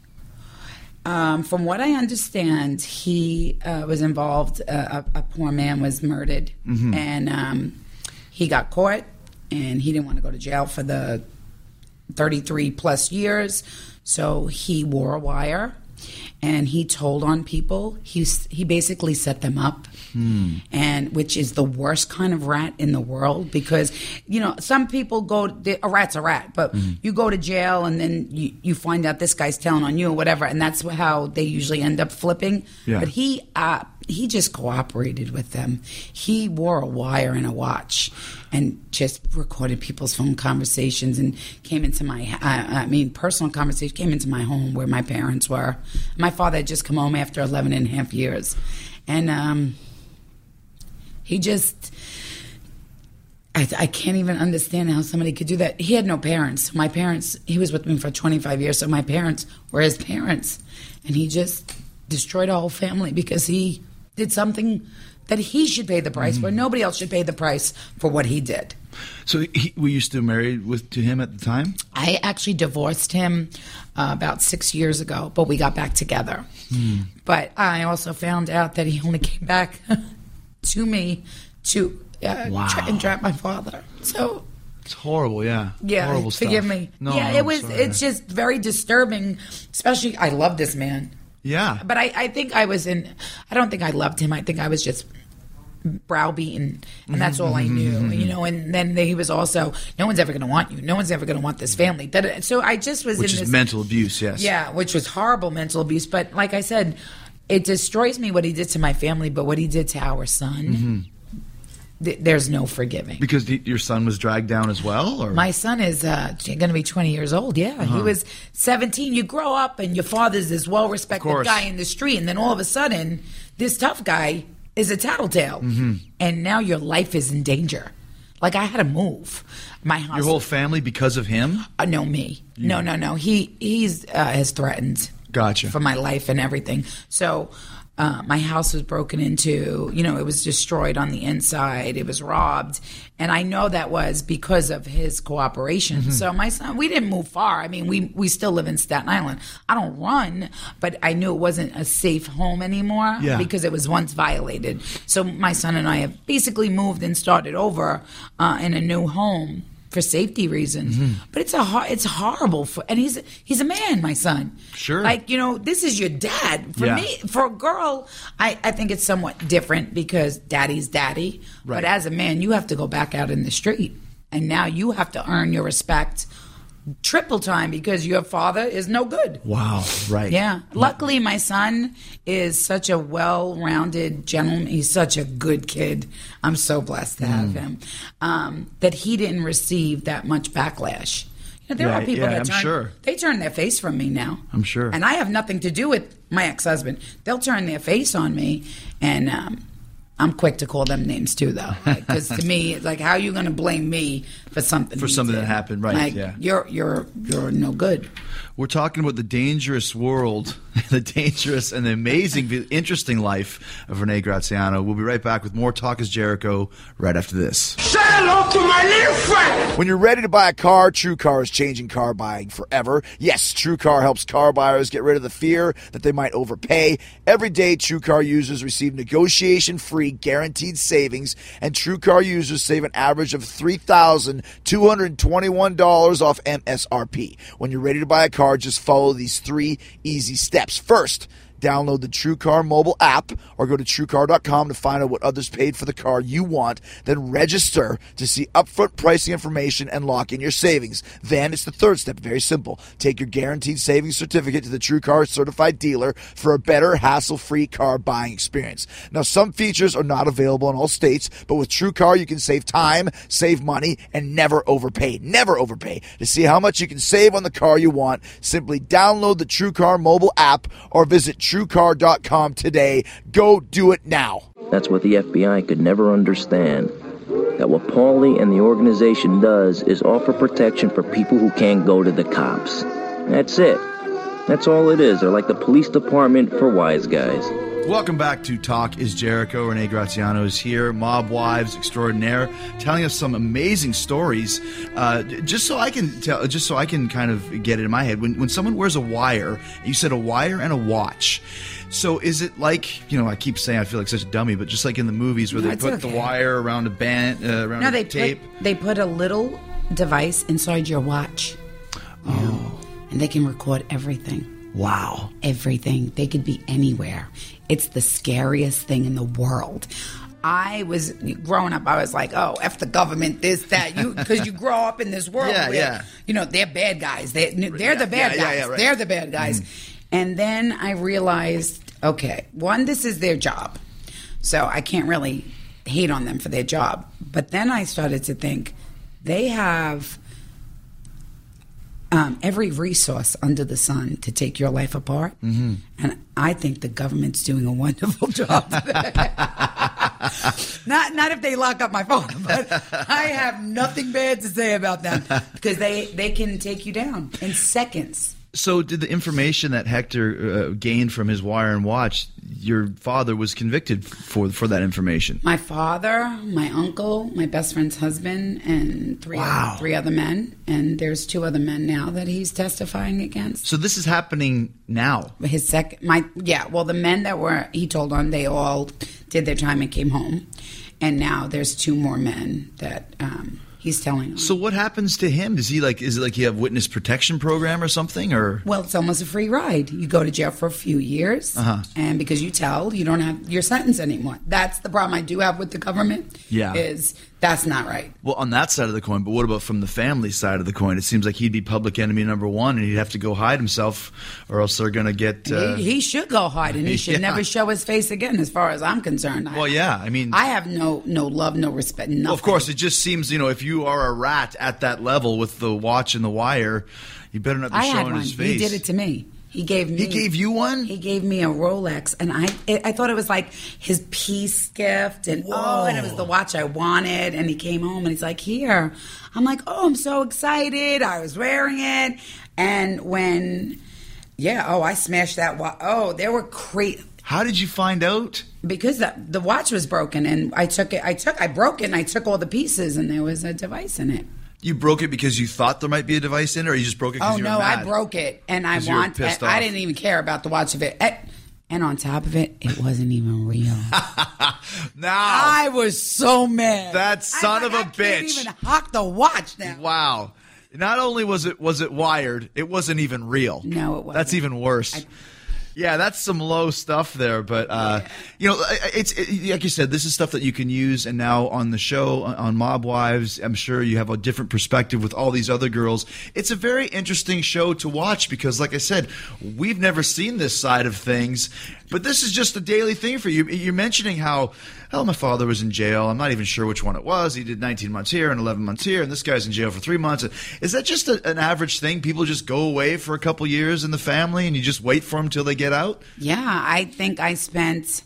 From what I understand, he was involved. A poor man was murdered, and he got caught, and he didn't want to go to jail for the 33 plus years. So he wore a wire, and he told on people. He basically set them up, and which is the worst kind of rat in the world because some people a rat's a rat, but you go to jail and then you find out this guy's telling on you or whatever, and that's how they usually end up flipping. But he just cooperated with them. He wore a wire and a watch and just recorded people's phone conversations and came into personal conversations, came into my home where my parents were. My father had just come home after 11 and a half years. And he just... I can't even understand how somebody could do that. He had no parents. My parents... He was with me for 25 years, so my parents were his parents. And he just destroyed our whole family because he did something that he should pay the price for. Nobody else should pay the price for what he did. So were you still married to him at the time? I actually divorced him about 6 years ago, but we got back together. But I also found out that he only came back to me to try and trap my father. So it's horrible, yeah. Yeah, horrible forgive stuff. me. No, yeah, no, it was. sorry. It's just very disturbing. Especially, I love this man. Yeah, but I think I was in. I don't think I loved him. I think I was just browbeaten, and that's all I knew. You know, and then he was also, no one's ever going to want you. No one's ever going to want this family. So I just was which in is this mental abuse. Yes. Yeah, which was horrible mental abuse. But like I said, it destroys me what he did to my family. But what he did to our son. There's no forgiving. Because your son was dragged down as well? Or? My son is going to be 20 years old, yeah. He was 17. You grow up and your father's this well-respected guy in the street, and then all of a sudden, this tough guy is a tattletale. And now your life is in danger. Like, I had to move. My house. Your whole family because of him? No, me. No. He's has threatened. Gotcha. For my life and everything. So... my house was broken into, it was destroyed on the inside. It was robbed. And I know that was because of his cooperation. So my son, we didn't move far. I mean, we still live in Staten Island. I don't run, but I knew it wasn't a safe home anymore because it was once violated. So my son and I have basically moved and started over in a new home for safety reasons. But it's horrible and he's a man, my son. Sure. Like, this is your dad. For me, for a girl, I think it's somewhat different because daddy's daddy. Right. But as a man, you have to go back out in the street. And now you have to earn your respect triple time because your father is no good. Wow, right. Yeah. Luckily, my son is such a well-rounded gentleman. He's such a good kid. I'm so blessed to have him. That he didn't receive that much backlash. There are people that they turn their face from me now. I'm sure. And I have nothing to do with my ex-husband. They'll turn their face on me, and I'm quick to call them names too, though, because to me, it's like, how are you going to blame me for something that happened? Right? Like, you're no good. We're talking about the dangerous world, the dangerous and the amazing, interesting life of Rene Graziano. We'll be right back with more Talk is Jericho right after this. Say hello to my little friend. When you're ready to buy a car, TrueCar is changing car buying forever. Yes, TrueCar helps car buyers get rid of the fear that they might overpay. Every day, TrueCar users receive negotiation-free guaranteed savings, and TrueCar users save an average of $3,221 off MSRP. When you're ready to buy a car, just follow these 3 easy steps. First, download the TrueCar mobile app or go to TrueCar.com to find out what others paid for the car you want. Then register to see upfront pricing information and lock in your savings. Then it's the third step. Very simple. Take your guaranteed savings certificate to the TrueCar certified dealer for a better, hassle-free car buying experience. Now, some features are not available in all states, but with TrueCar, you can save time, save money, and never overpay. Never overpay. To see how much you can save on the car you want, simply download the TrueCar mobile app or visit TrueCar.com today. Go do it now. That's what the FBI could never understand. That what Paulie and the organization does is offer protection for people who can't go to the cops. That's it. That's all it is. They're like the police department for wise guys. Welcome back to Talk is Jericho. Rene Graziano is here, mob wives extraordinaire, telling us some amazing stories. Just so I can kind of get it in my head. When someone wears a wire, you said a wire and a watch. So is it like, I keep saying I feel like such a dummy, but just like in the movies where they put the wire around a band, around a tape? They put a little device inside your watch. Oh. And they can record everything. Wow. Everything. They could be anywhere. It's the scariest thing in the world. I was growing up, I was like, oh, F the government, this, that. Because you grow up in this world where, they're bad guys. They're the bad guys. Right. They're the bad guys. And then I realized, okay, one, this is their job. So I can't really hate on them for their job. But then I started to think, they have every resource under the sun to take your life apart. And I think the government's doing a wonderful job. Not if they lock up my phone, but I have nothing bad to say about them because they can take you down in seconds. So did the information that Hector gained from his wire and watch, your father was convicted for that information. My father, my uncle, my best friend's husband, and three other men. And there's 2 other men now that he's testifying against. So this is happening now. The men that he told on, they all did their time and came home. And now there's 2 more men that he's telling on. So what happens to him? Is it like you have witness protection program or something? Or well, it's almost a free ride. You go to jail for a few years, and because you don't have your sentence anymore. That's the problem I do have with the government. Yeah, is that's not right. Well, on that side of the coin, but what about from the family side of the coin? It seems like he'd be public enemy number 1, and he'd have to go hide himself, or else they're going to get. He should go hide, and he should never show his face again, as far as I'm concerned. I have no love, no respect, nothing. Well, of course, it just seems if you are a rat at that level with the watch and the wire, you better not be showing his face. He did it to me. He gave you one? He gave me a Rolex, and I thought it was like his peace gift, and and it was the watch I wanted. And he came home, and he's like, "Here." I'm like, "Oh, I'm so excited." I was wearing it, and when, I smashed that watch. Oh, they were crazy. How did you find out? Because the watch was broken, and I broke it, and I took all the pieces, and there was a device in it. You broke it because you thought there might be a device in it, or you just broke it because you were mad? I broke it, and I didn't even care about the watch of it. And on top of it, it wasn't even real. Now I was so mad. That son of a bitch! I can't even hock the watch now. Wow! Not only was it wired, it wasn't even real. No, it wasn't. That's even worse. Yeah, that's some low stuff there, but it's like you said, this is stuff that you can use. And now on the show on Mob Wives, I'm sure you have a different perspective with all these other girls. It's a very interesting show to watch because, like I said, we've never seen this side of things. But this is just a daily thing for you. You're mentioning how, my father was in jail. I'm not even sure which one it was. He did 19 months here and 11 months here, and this guy's in jail for 3 months. Is that just an average thing? People just go away for a couple years in the family, and you just wait for them until they get out? Yeah, I think I think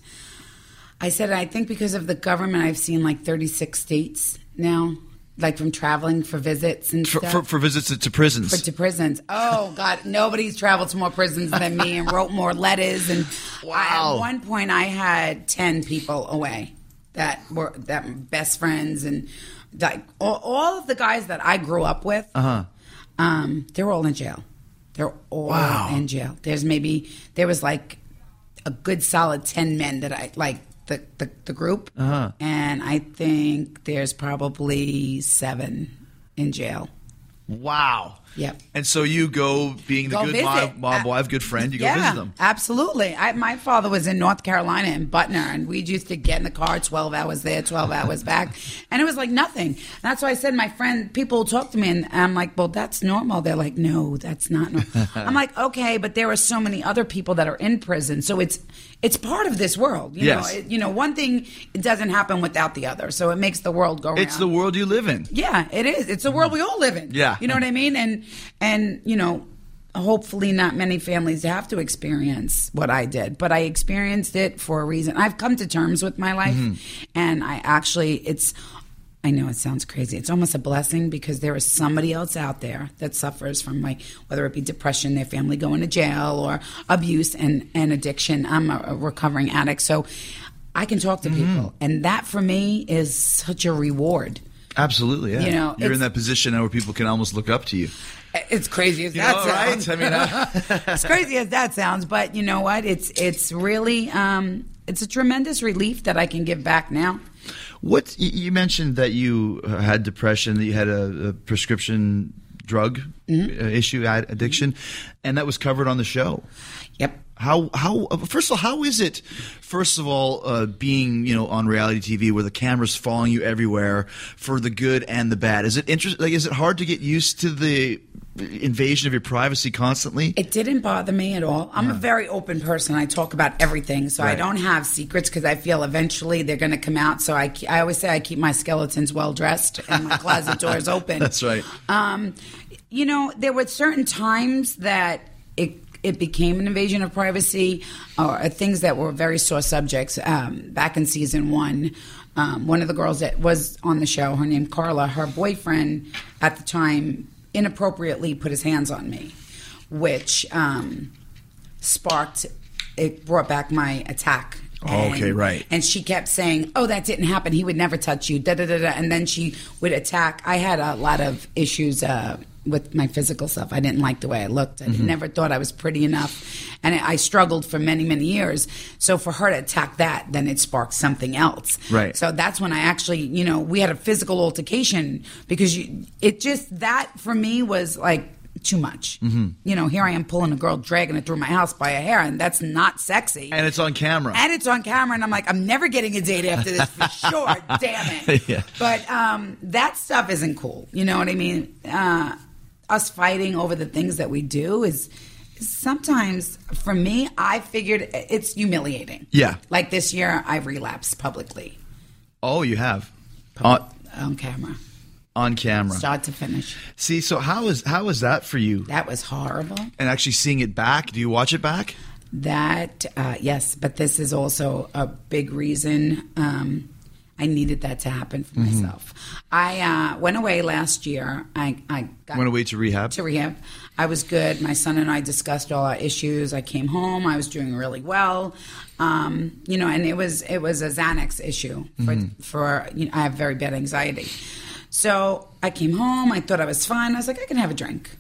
because of the government, I've seen like 36 states now. Like from traveling for visits and stuff. For visits to prisons. To prisons. Oh, God. Nobody's traveled to more prisons than me and wrote more letters. And at one point, I had 10 people away that were best friends. And like all of the guys that I grew up with, they're all in jail. They're all in jail. There was like a good solid 10 men that I like. The group, and I think there's probably 7 in jail. Wow. Yep. And so you go, being the good mob wife, good friend, you go visit them. Absolutely. My father was in North Carolina in Butner, and we used to get in the car 12 hours there, 12 hours back, and it was like nothing. And that's why I said, people talk to me, and I'm like, well, that's normal. They're like, no, that's not normal. I'm like, okay, but there are so many other people that are in prison, so it's part of this world. You know, one thing, it doesn't happen without the other, so it makes the world go round. It's the world you live in. Yeah, it is. It's the world we all live in. Yeah. You know what I mean? And you know, hopefully not many families have to experience what I did, but I experienced it for a reason. I've come to terms with my life, and I know it sounds crazy. It's almost a blessing because there is somebody else out there that suffers from, whether it be depression, their family going to jail, or abuse and addiction. I'm a recovering addict, so I can talk to people, and that for me is such a reward. Absolutely, yeah. You know, you're in that position now where people can almost look up to you. It's crazy as that sounds. Right? I mean, it's crazy as that sounds, but you know what? It's really it's a tremendous relief that I can give back now. What you mentioned that you had depression, that you had a prescription drug issue, addiction, and that was covered on the show. Yep. How first of all, how is it? First of all, being on reality TV where the camera's following you everywhere for the good and the bad. Is it is it hard to get used to the invasion of your privacy constantly? It didn't bother me at all. I'm a very open person. I talk about everything, so I don't have secrets because I feel eventually they're going to come out. So I always say I keep my skeletons well dressed and my closet doors open. That's right. There were certain times that it became an invasion of privacy, or things that were very sore subjects. Back in season 1, one of the girls that was on the show, her name Carla, her boyfriend at the time inappropriately put his hands on me, which sparked it brought back my attack. Okay, right. And she kept saying, "Oh, that didn't happen. He would never touch you." Da da da da. And then she would attack. I had a lot of issues with my physical stuff. I didn't like the way I looked. I never thought I was pretty enough, and I struggled for many, many years. So for her to attack that, then it sparked something else. Right. So that's when I actually, we had a physical altercation because that for me was like too much. Here I am pulling a girl, dragging her through my house by her hair, and that's not sexy. And it's on camera. And I'm like, I'm never getting a date after this for sure. Damn it. Yeah. But that stuff isn't cool. You know what I mean? Us fighting over the things that we do is sometimes, for me, I figured it's humiliating. Yeah. Like this year, I relapsed publicly. Oh, you have? On camera. On camera. Start to finish. See, so how is that for you? That was horrible. And actually seeing it back, do you watch it back? That, yes, but this is also a big reason I needed that to happen for myself. I went away last year. I went away to rehab? To rehab. I was good. My son and I discussed all our issues. I came home. I was doing really well. And it was a Xanax issue for I have very bad anxiety. So I came home. I thought I was fine. I was like, I can have a drink,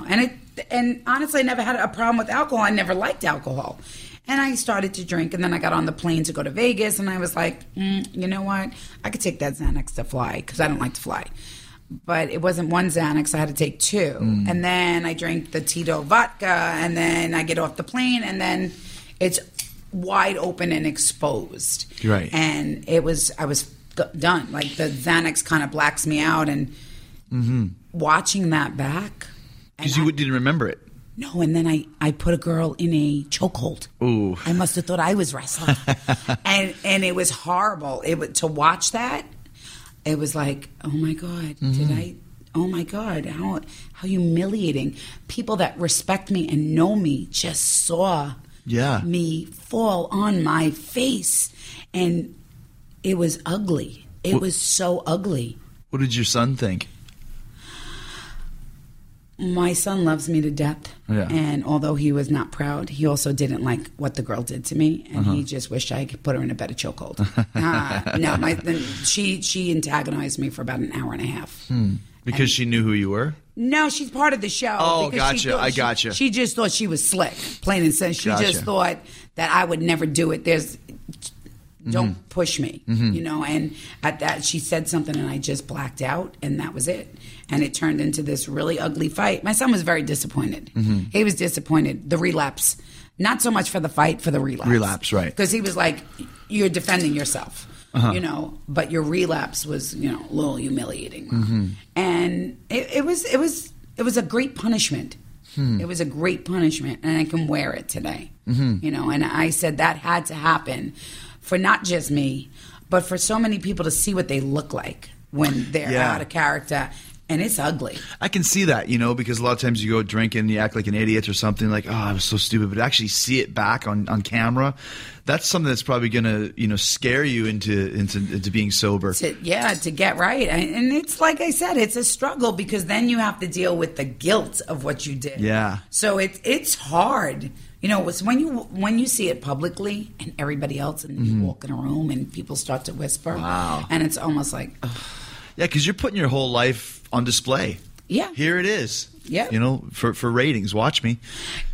And honestly, I never had a problem with alcohol. I never liked alcohol. And I started to drink, and then I got on the plane to go to Vegas, and I was like, you know what? I could take that Xanax to fly, because I don't like to fly. But it wasn't one Xanax. I had to take two. And then I drank the Tito vodka, and then I get off the plane, and then it's wide open and exposed. Right. And I was done. Like, the Xanax kind of blacks me out, and watching that back. Because you didn't remember it. No, and then I put a girl in a chokehold. Ooh. I must have thought I was wrestling. and it was horrible. To watch that, it was like, oh my God, oh my God, how humiliating. People that respect me and know me just saw me fall on my face. And it was ugly. It was so ugly. What did your son think? My son loves me to death, and although he was not proud, he also didn't like what the girl did to me, and he just wished I could put her in a better chokehold. She antagonized me for about an hour and a half. Because she knew who you were? No, she's part of the show. Oh, gotcha. I gotcha. She just thought she was slick, plain and simple. She just thought that I would never do it. Don't push me, and at that she said something and I just blacked out, and that was it. And it turned into this really ugly fight. My son was very disappointed. He was disappointed. The relapse, not so much for the fight, for the relapse. Relapse, right. Because he was like, you're defending yourself, but your relapse was, a little humiliating. And it was a great punishment. It was a great punishment, and I can wear it today. And I said that had to happen for not just me, but for so many people to see what they look like when they're out of character. And it's ugly. I can see that, because a lot of times you go drinking and you act like an idiot or something, like, oh, I was so stupid. But actually see it back on camera, that's something that's probably going to, scare you into being sober. To get right. And it's like I said, it's a struggle because then you have to deal with the guilt of what you did. Yeah. So it's hard. It's when you see it publicly and everybody else, and you walk in a room and people start to whisper. Wow. And it's almost like, ugh. Yeah, because you're putting your whole life on display. Yeah. Here it is. Yeah. For ratings. Watch me.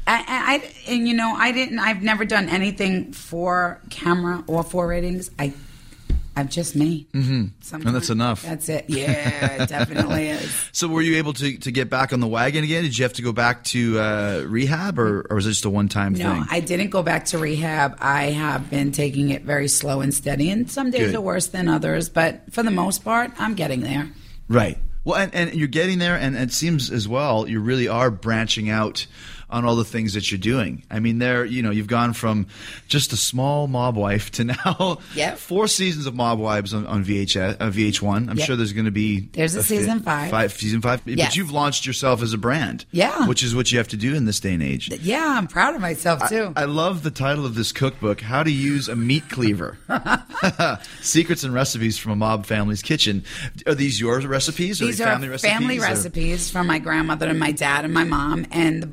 I've never done anything for camera or for ratings. I'm just me. And that's enough. That's it. Yeah, it definitely is. So were you able to get back on the wagon again? Did you have to go back to rehab, or was it just a one-time thing? No, I didn't go back to rehab. I have been taking it very slow and steady, and some days are worse than others, but for the most part, I'm getting there. Right. Well, and you're getting there, and it seems as well you really are branching out on all the things that you're doing. I mean, you've gone from just a small mob wife to now 4 seasons of Mob Wives on VH1. I'm sure there's going to be a season 5. Season 5. Yes. But you've launched yourself as a brand. Yeah. Which is what you have to do in this day and age. Yeah, I'm proud of myself, too. I love the title of this cookbook, How to Use a Meat Cleaver. Secrets and Recipes from a Mob Family's Kitchen. Are these your recipes? These are family recipes? Family recipes from my grandmother and my dad and my mom. And the book was a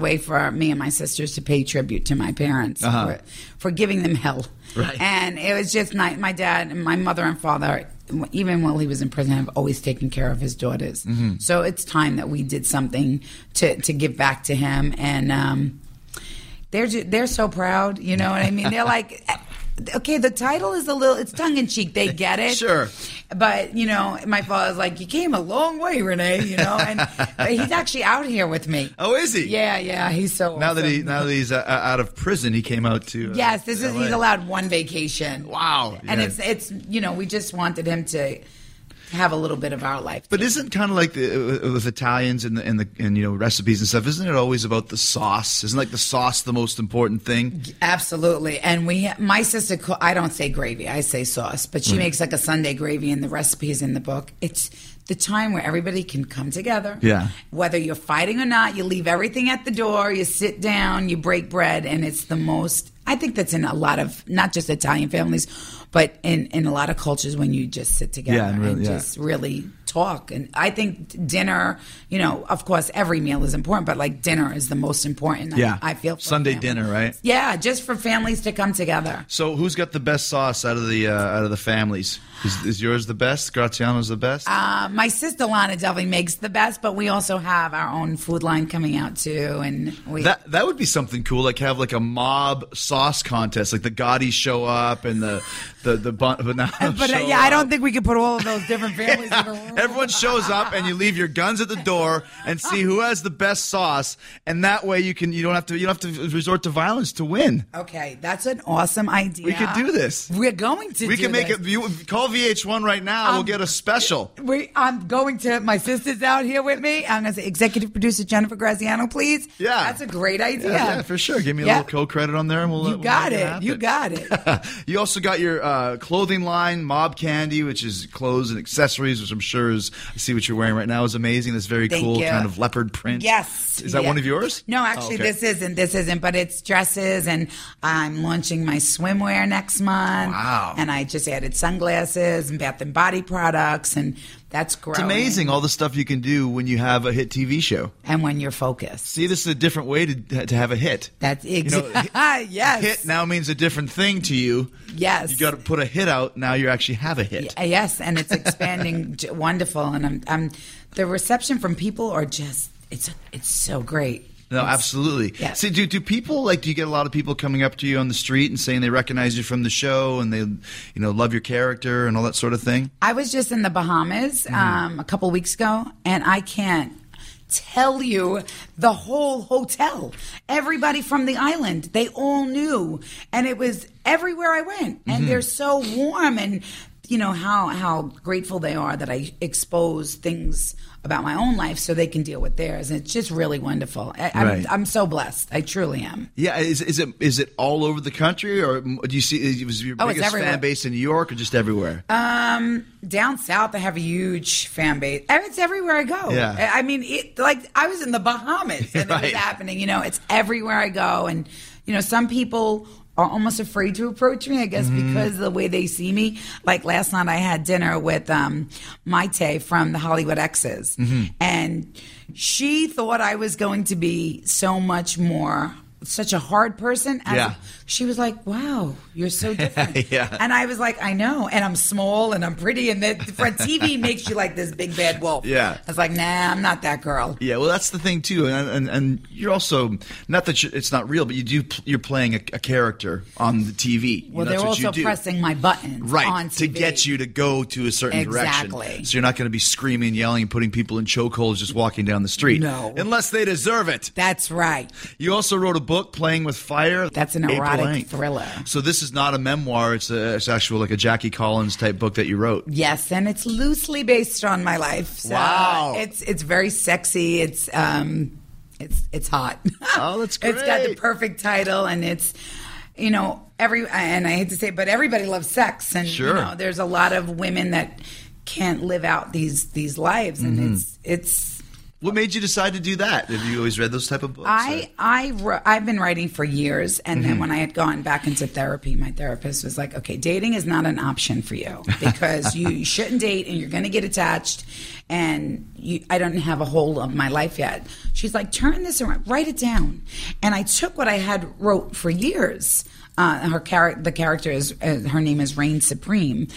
way for me and my sisters to pay tribute to my parents for giving them hell. Right. And it was just nice. My dad and my mother and father, even while he was in prison, have always taken care of his daughters. Mm-hmm. So it's time that we did something to give back to him. And they're so proud. You know what I mean? They're like, okay, the title is it's tongue in cheek. They get it. Sure. But, my father's like, you came a long way, Renee, and he's actually out here with me. Oh, is he? Yeah, he's so now awesome. that he's out of prison, he came out to yes, he's LA. allowed one vacation. Wow. And Yeah. it's we just wanted him to have a little bit of our life. But isn't kind of like with Italians and recipes and stuff? Isn't it always about the sauce? Isn't like the sauce the most important thing? Absolutely. And my sister, I don't say gravy, I say sauce, but she makes like a Sunday gravy, and the recipe is in the book. It's the time where everybody can come together. Yeah. Whether you're fighting or not, you leave everything at the door, you sit down, you break bread, and it's the most. I think that's in a lot of, not just Italian families, but in a lot of cultures when you just sit together and just really talk. And I think dinner, of course, every meal is important, but like dinner is the most important. Yeah. I feel. Sunday dinner, right? Yeah, just for families to come together. So who's got the best sauce out of the families? Is yours the best? Graziano's the best? My sister Lana definitely makes the best, but we also have our own food line coming out too, and that would be something cool, like have like a mob sauce contest, like the Gottis show up and the I don't think we could put all of those different families in a room. Everyone shows up and you leave your guns at the door and see who has the best sauce, and that way you don't have to resort to violence to win. Okay, that's an awesome idea. We could do this. We're going to. We can make it. You call VH1 right now. We'll get a special. I'm going to. My sister's out here with me. I'm going to say executive producer Jennifer Graziano, please. Yeah, that's a great idea. Yeah, for sure. Give me a little co-credit on there, and we'll. You got it. You got it. You also got your clothing line, Mob Candy, which is clothes and accessories, which I'm sure is. I see what you're wearing right now is amazing. This very cool kind of leopard print. Yes. Is that one of yours? No, actually, This isn't. But it's dresses, and I'm launching my swimwear next month. Wow. And I just added sunglasses and Bath and Body products, and that's great. It's amazing all the stuff you can do when you have a hit TV show. And when you're focused. See, this is a different way to have a hit. That's exactly. Yes. Hit now means a different thing to you. Yes. You got to put a hit out. Now you actually have a hit. Yes, and it's expanding wonderful. And I'm the reception from people are just it's so great. No, absolutely. Yeah. See, do people do you get a lot of people coming up to you on the street and saying they recognize you from the show and they, love your character and all that sort of thing? I was just in the Bahamas a couple weeks ago, and I can't tell you the whole hotel. Everybody from the island, they all knew, and it was everywhere I went. And they're so warm, and how grateful they are that I expose things about my own life so they can deal with theirs. And it's just really wonderful. I'm so blessed. I truly am. Yeah. Is it all over the country, or do you see was your biggest fan base in New York, or just everywhere? Down south, I have a huge fan base. It's everywhere I go. Yeah. I mean, I was in the Bahamas and it was happening. It's everywhere I go. And, some people are almost afraid to approach me, I guess, because of the way they see me. Like last night I had dinner with Maite from the Hollywood Exes. And she thought I was going to be such a hard person. She was like, wow, you're so different. And I was like, I know. And I'm small and I'm pretty. And for TV makes you like this big bad wolf. Yeah. I was like, nah, I'm not that girl. Yeah, well, that's the thing, too. And you're also, not that it's not real, but you're playing a character on the TV. Well, they're also pressing my buttons on TV. To get you to go to a certain direction. So you're not going to be screaming, yelling, and putting people in chokeholds just walking down the street. No. Unless they deserve it. That's right. You also wrote a book, Playing with Fire. That's an erotic thriller. So this is not a memoir. It's actually like a Jackie Collins type book that you wrote. Yes, and it's loosely based on my life. So wow. It's very sexy. It's hot. Oh, that's great. It's got the perfect title, and it's and I hate to say it, but everybody loves sex, and there's a lot of women that can't live out these lives, and it's What made you decide to do that? Have you always read those type of books? I've been writing for years, and then when I had gone back into therapy, my therapist was like, okay, dating is not an option for you because you shouldn't date and you're going to get attached, and I don't have a hold of my life yet. She's like, turn this around, write it down. And I took what I had wrote for years. The character is her name is Reign Supreme,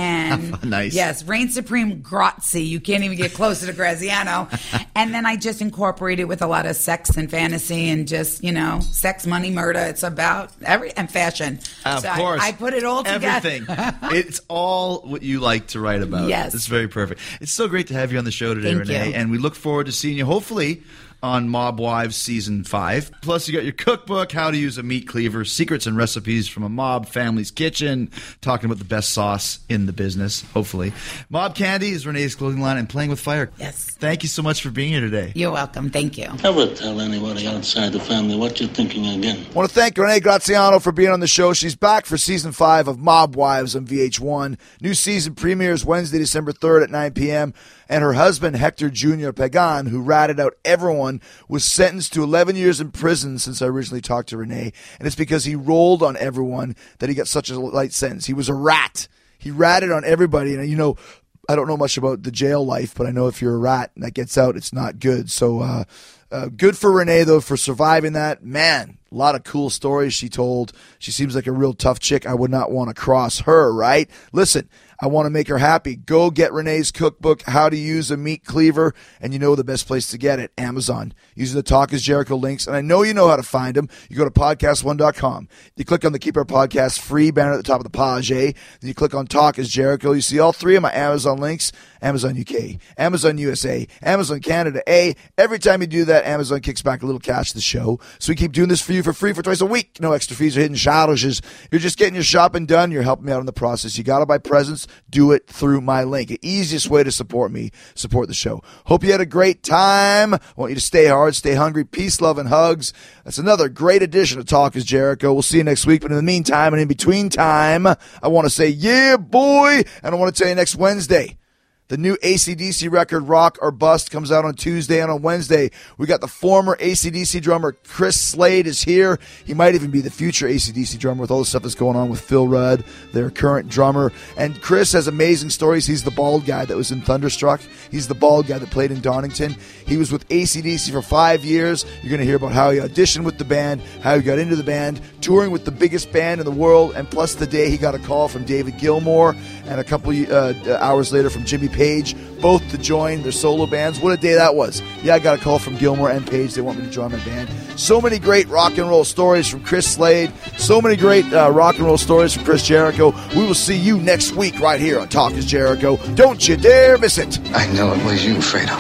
and nice. Yes, Reign Supreme Grazie. You can't even get closer to Graziano. And then I just incorporated with a lot of sex and fantasy and just sex, money, murder. It's about and fashion. Of course, I put it all together. Everything. It's all what you like to write about. Yes, it's very perfect. It's so great to have you on the show today, Thank Renee, you. and we look forward to seeing you hopefully on Mob Wives Season 5. Plus, you got your cookbook, How to Use a Meat Cleaver, Secrets and Recipes from a Mob Family's Kitchen, talking about the best sauce in the business, hopefully. Mob Candy is Renee's clothing line, and Playing with Fire. Yes. Thank you so much for being here today. You're welcome. Thank you. Never tell anybody outside the family what you're thinking again. I want to thank Renee Graziano for being on the show. She's back for Season 5 of Mob Wives on VH1. New season premieres Wednesday, December 3rd at 9 p.m., and her husband, Hector Jr. Pagan, who ratted out everyone, was sentenced to 11 years in prison since I originally talked to Renee. And it's because he rolled on everyone that he got such a light sentence. He was a rat. He ratted on everybody. And, I don't know much about the jail life, but I know if you're a rat and that gets out, it's not good. So good for Renee, though, for surviving that. Man, a lot of cool stories she told. She seems like a real tough chick. I would not want to cross her, right? Listen, I want to make her happy. Go get Renee's cookbook, How to Use a Meat Cleaver, and you know the best place to get it, Amazon. Using the Talk is Jericho links, and I know you know how to find them. You go to podcast1.com. You click on the Keep Our Podcast free banner at the top of the page. Then you click on Talk is Jericho. You see all three of my Amazon links, Amazon UK, Amazon USA, Amazon Canada A. Every time you do that, Amazon kicks back a little cash to the show. So we keep doing this for you for free for twice a week. No extra fees or hidden charges. You're just getting your shopping done. You're helping me out in the process. You got to buy presents. Do it through my link. The easiest way to support me, support the show. Hope you had a great time. I want you to stay hard, stay hungry. Peace, love, and hugs. That's another great edition of Talk is Jericho. We'll see you next week. But in the meantime and in between time, I want to say, yeah, boy. And I want to tell you next Wednesday, the new AC/DC record, Rock or Bust, comes out on Tuesday, and on Wednesday, we got the former AC/DC drummer, Chris Slade, is here. He might even be the future AC/DC drummer with all the stuff that's going on with Phil Rudd, their current drummer. And Chris has amazing stories. He's the bald guy that was in Thunderstruck. He's the bald guy that played in Donington. He was with AC/DC for 5 years. You're going to hear about how he auditioned with the band, how he got into the band, touring with the biggest band in the world, and plus the day he got a call from David Gilmour and a couple hours later from Jimmy Page, both to join their solo bands. What a day that was. Yeah, I got a call from Gilmour and Page. They want me to join my band. So many great rock and roll stories from Chris Slade. So many great rock and roll stories from Chris Jericho. We will see you next week right here on Talk is Jericho. Don't you dare miss it. I know it was you, Fredo.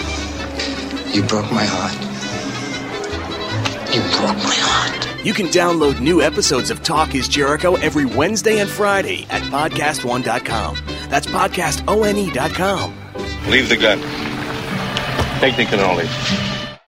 You broke my heart. You broke my heart. You can download new episodes of Talk is Jericho every Wednesday and Friday at podcast1.com. That's podcastone.com. Leave the gun. Take the cannoli.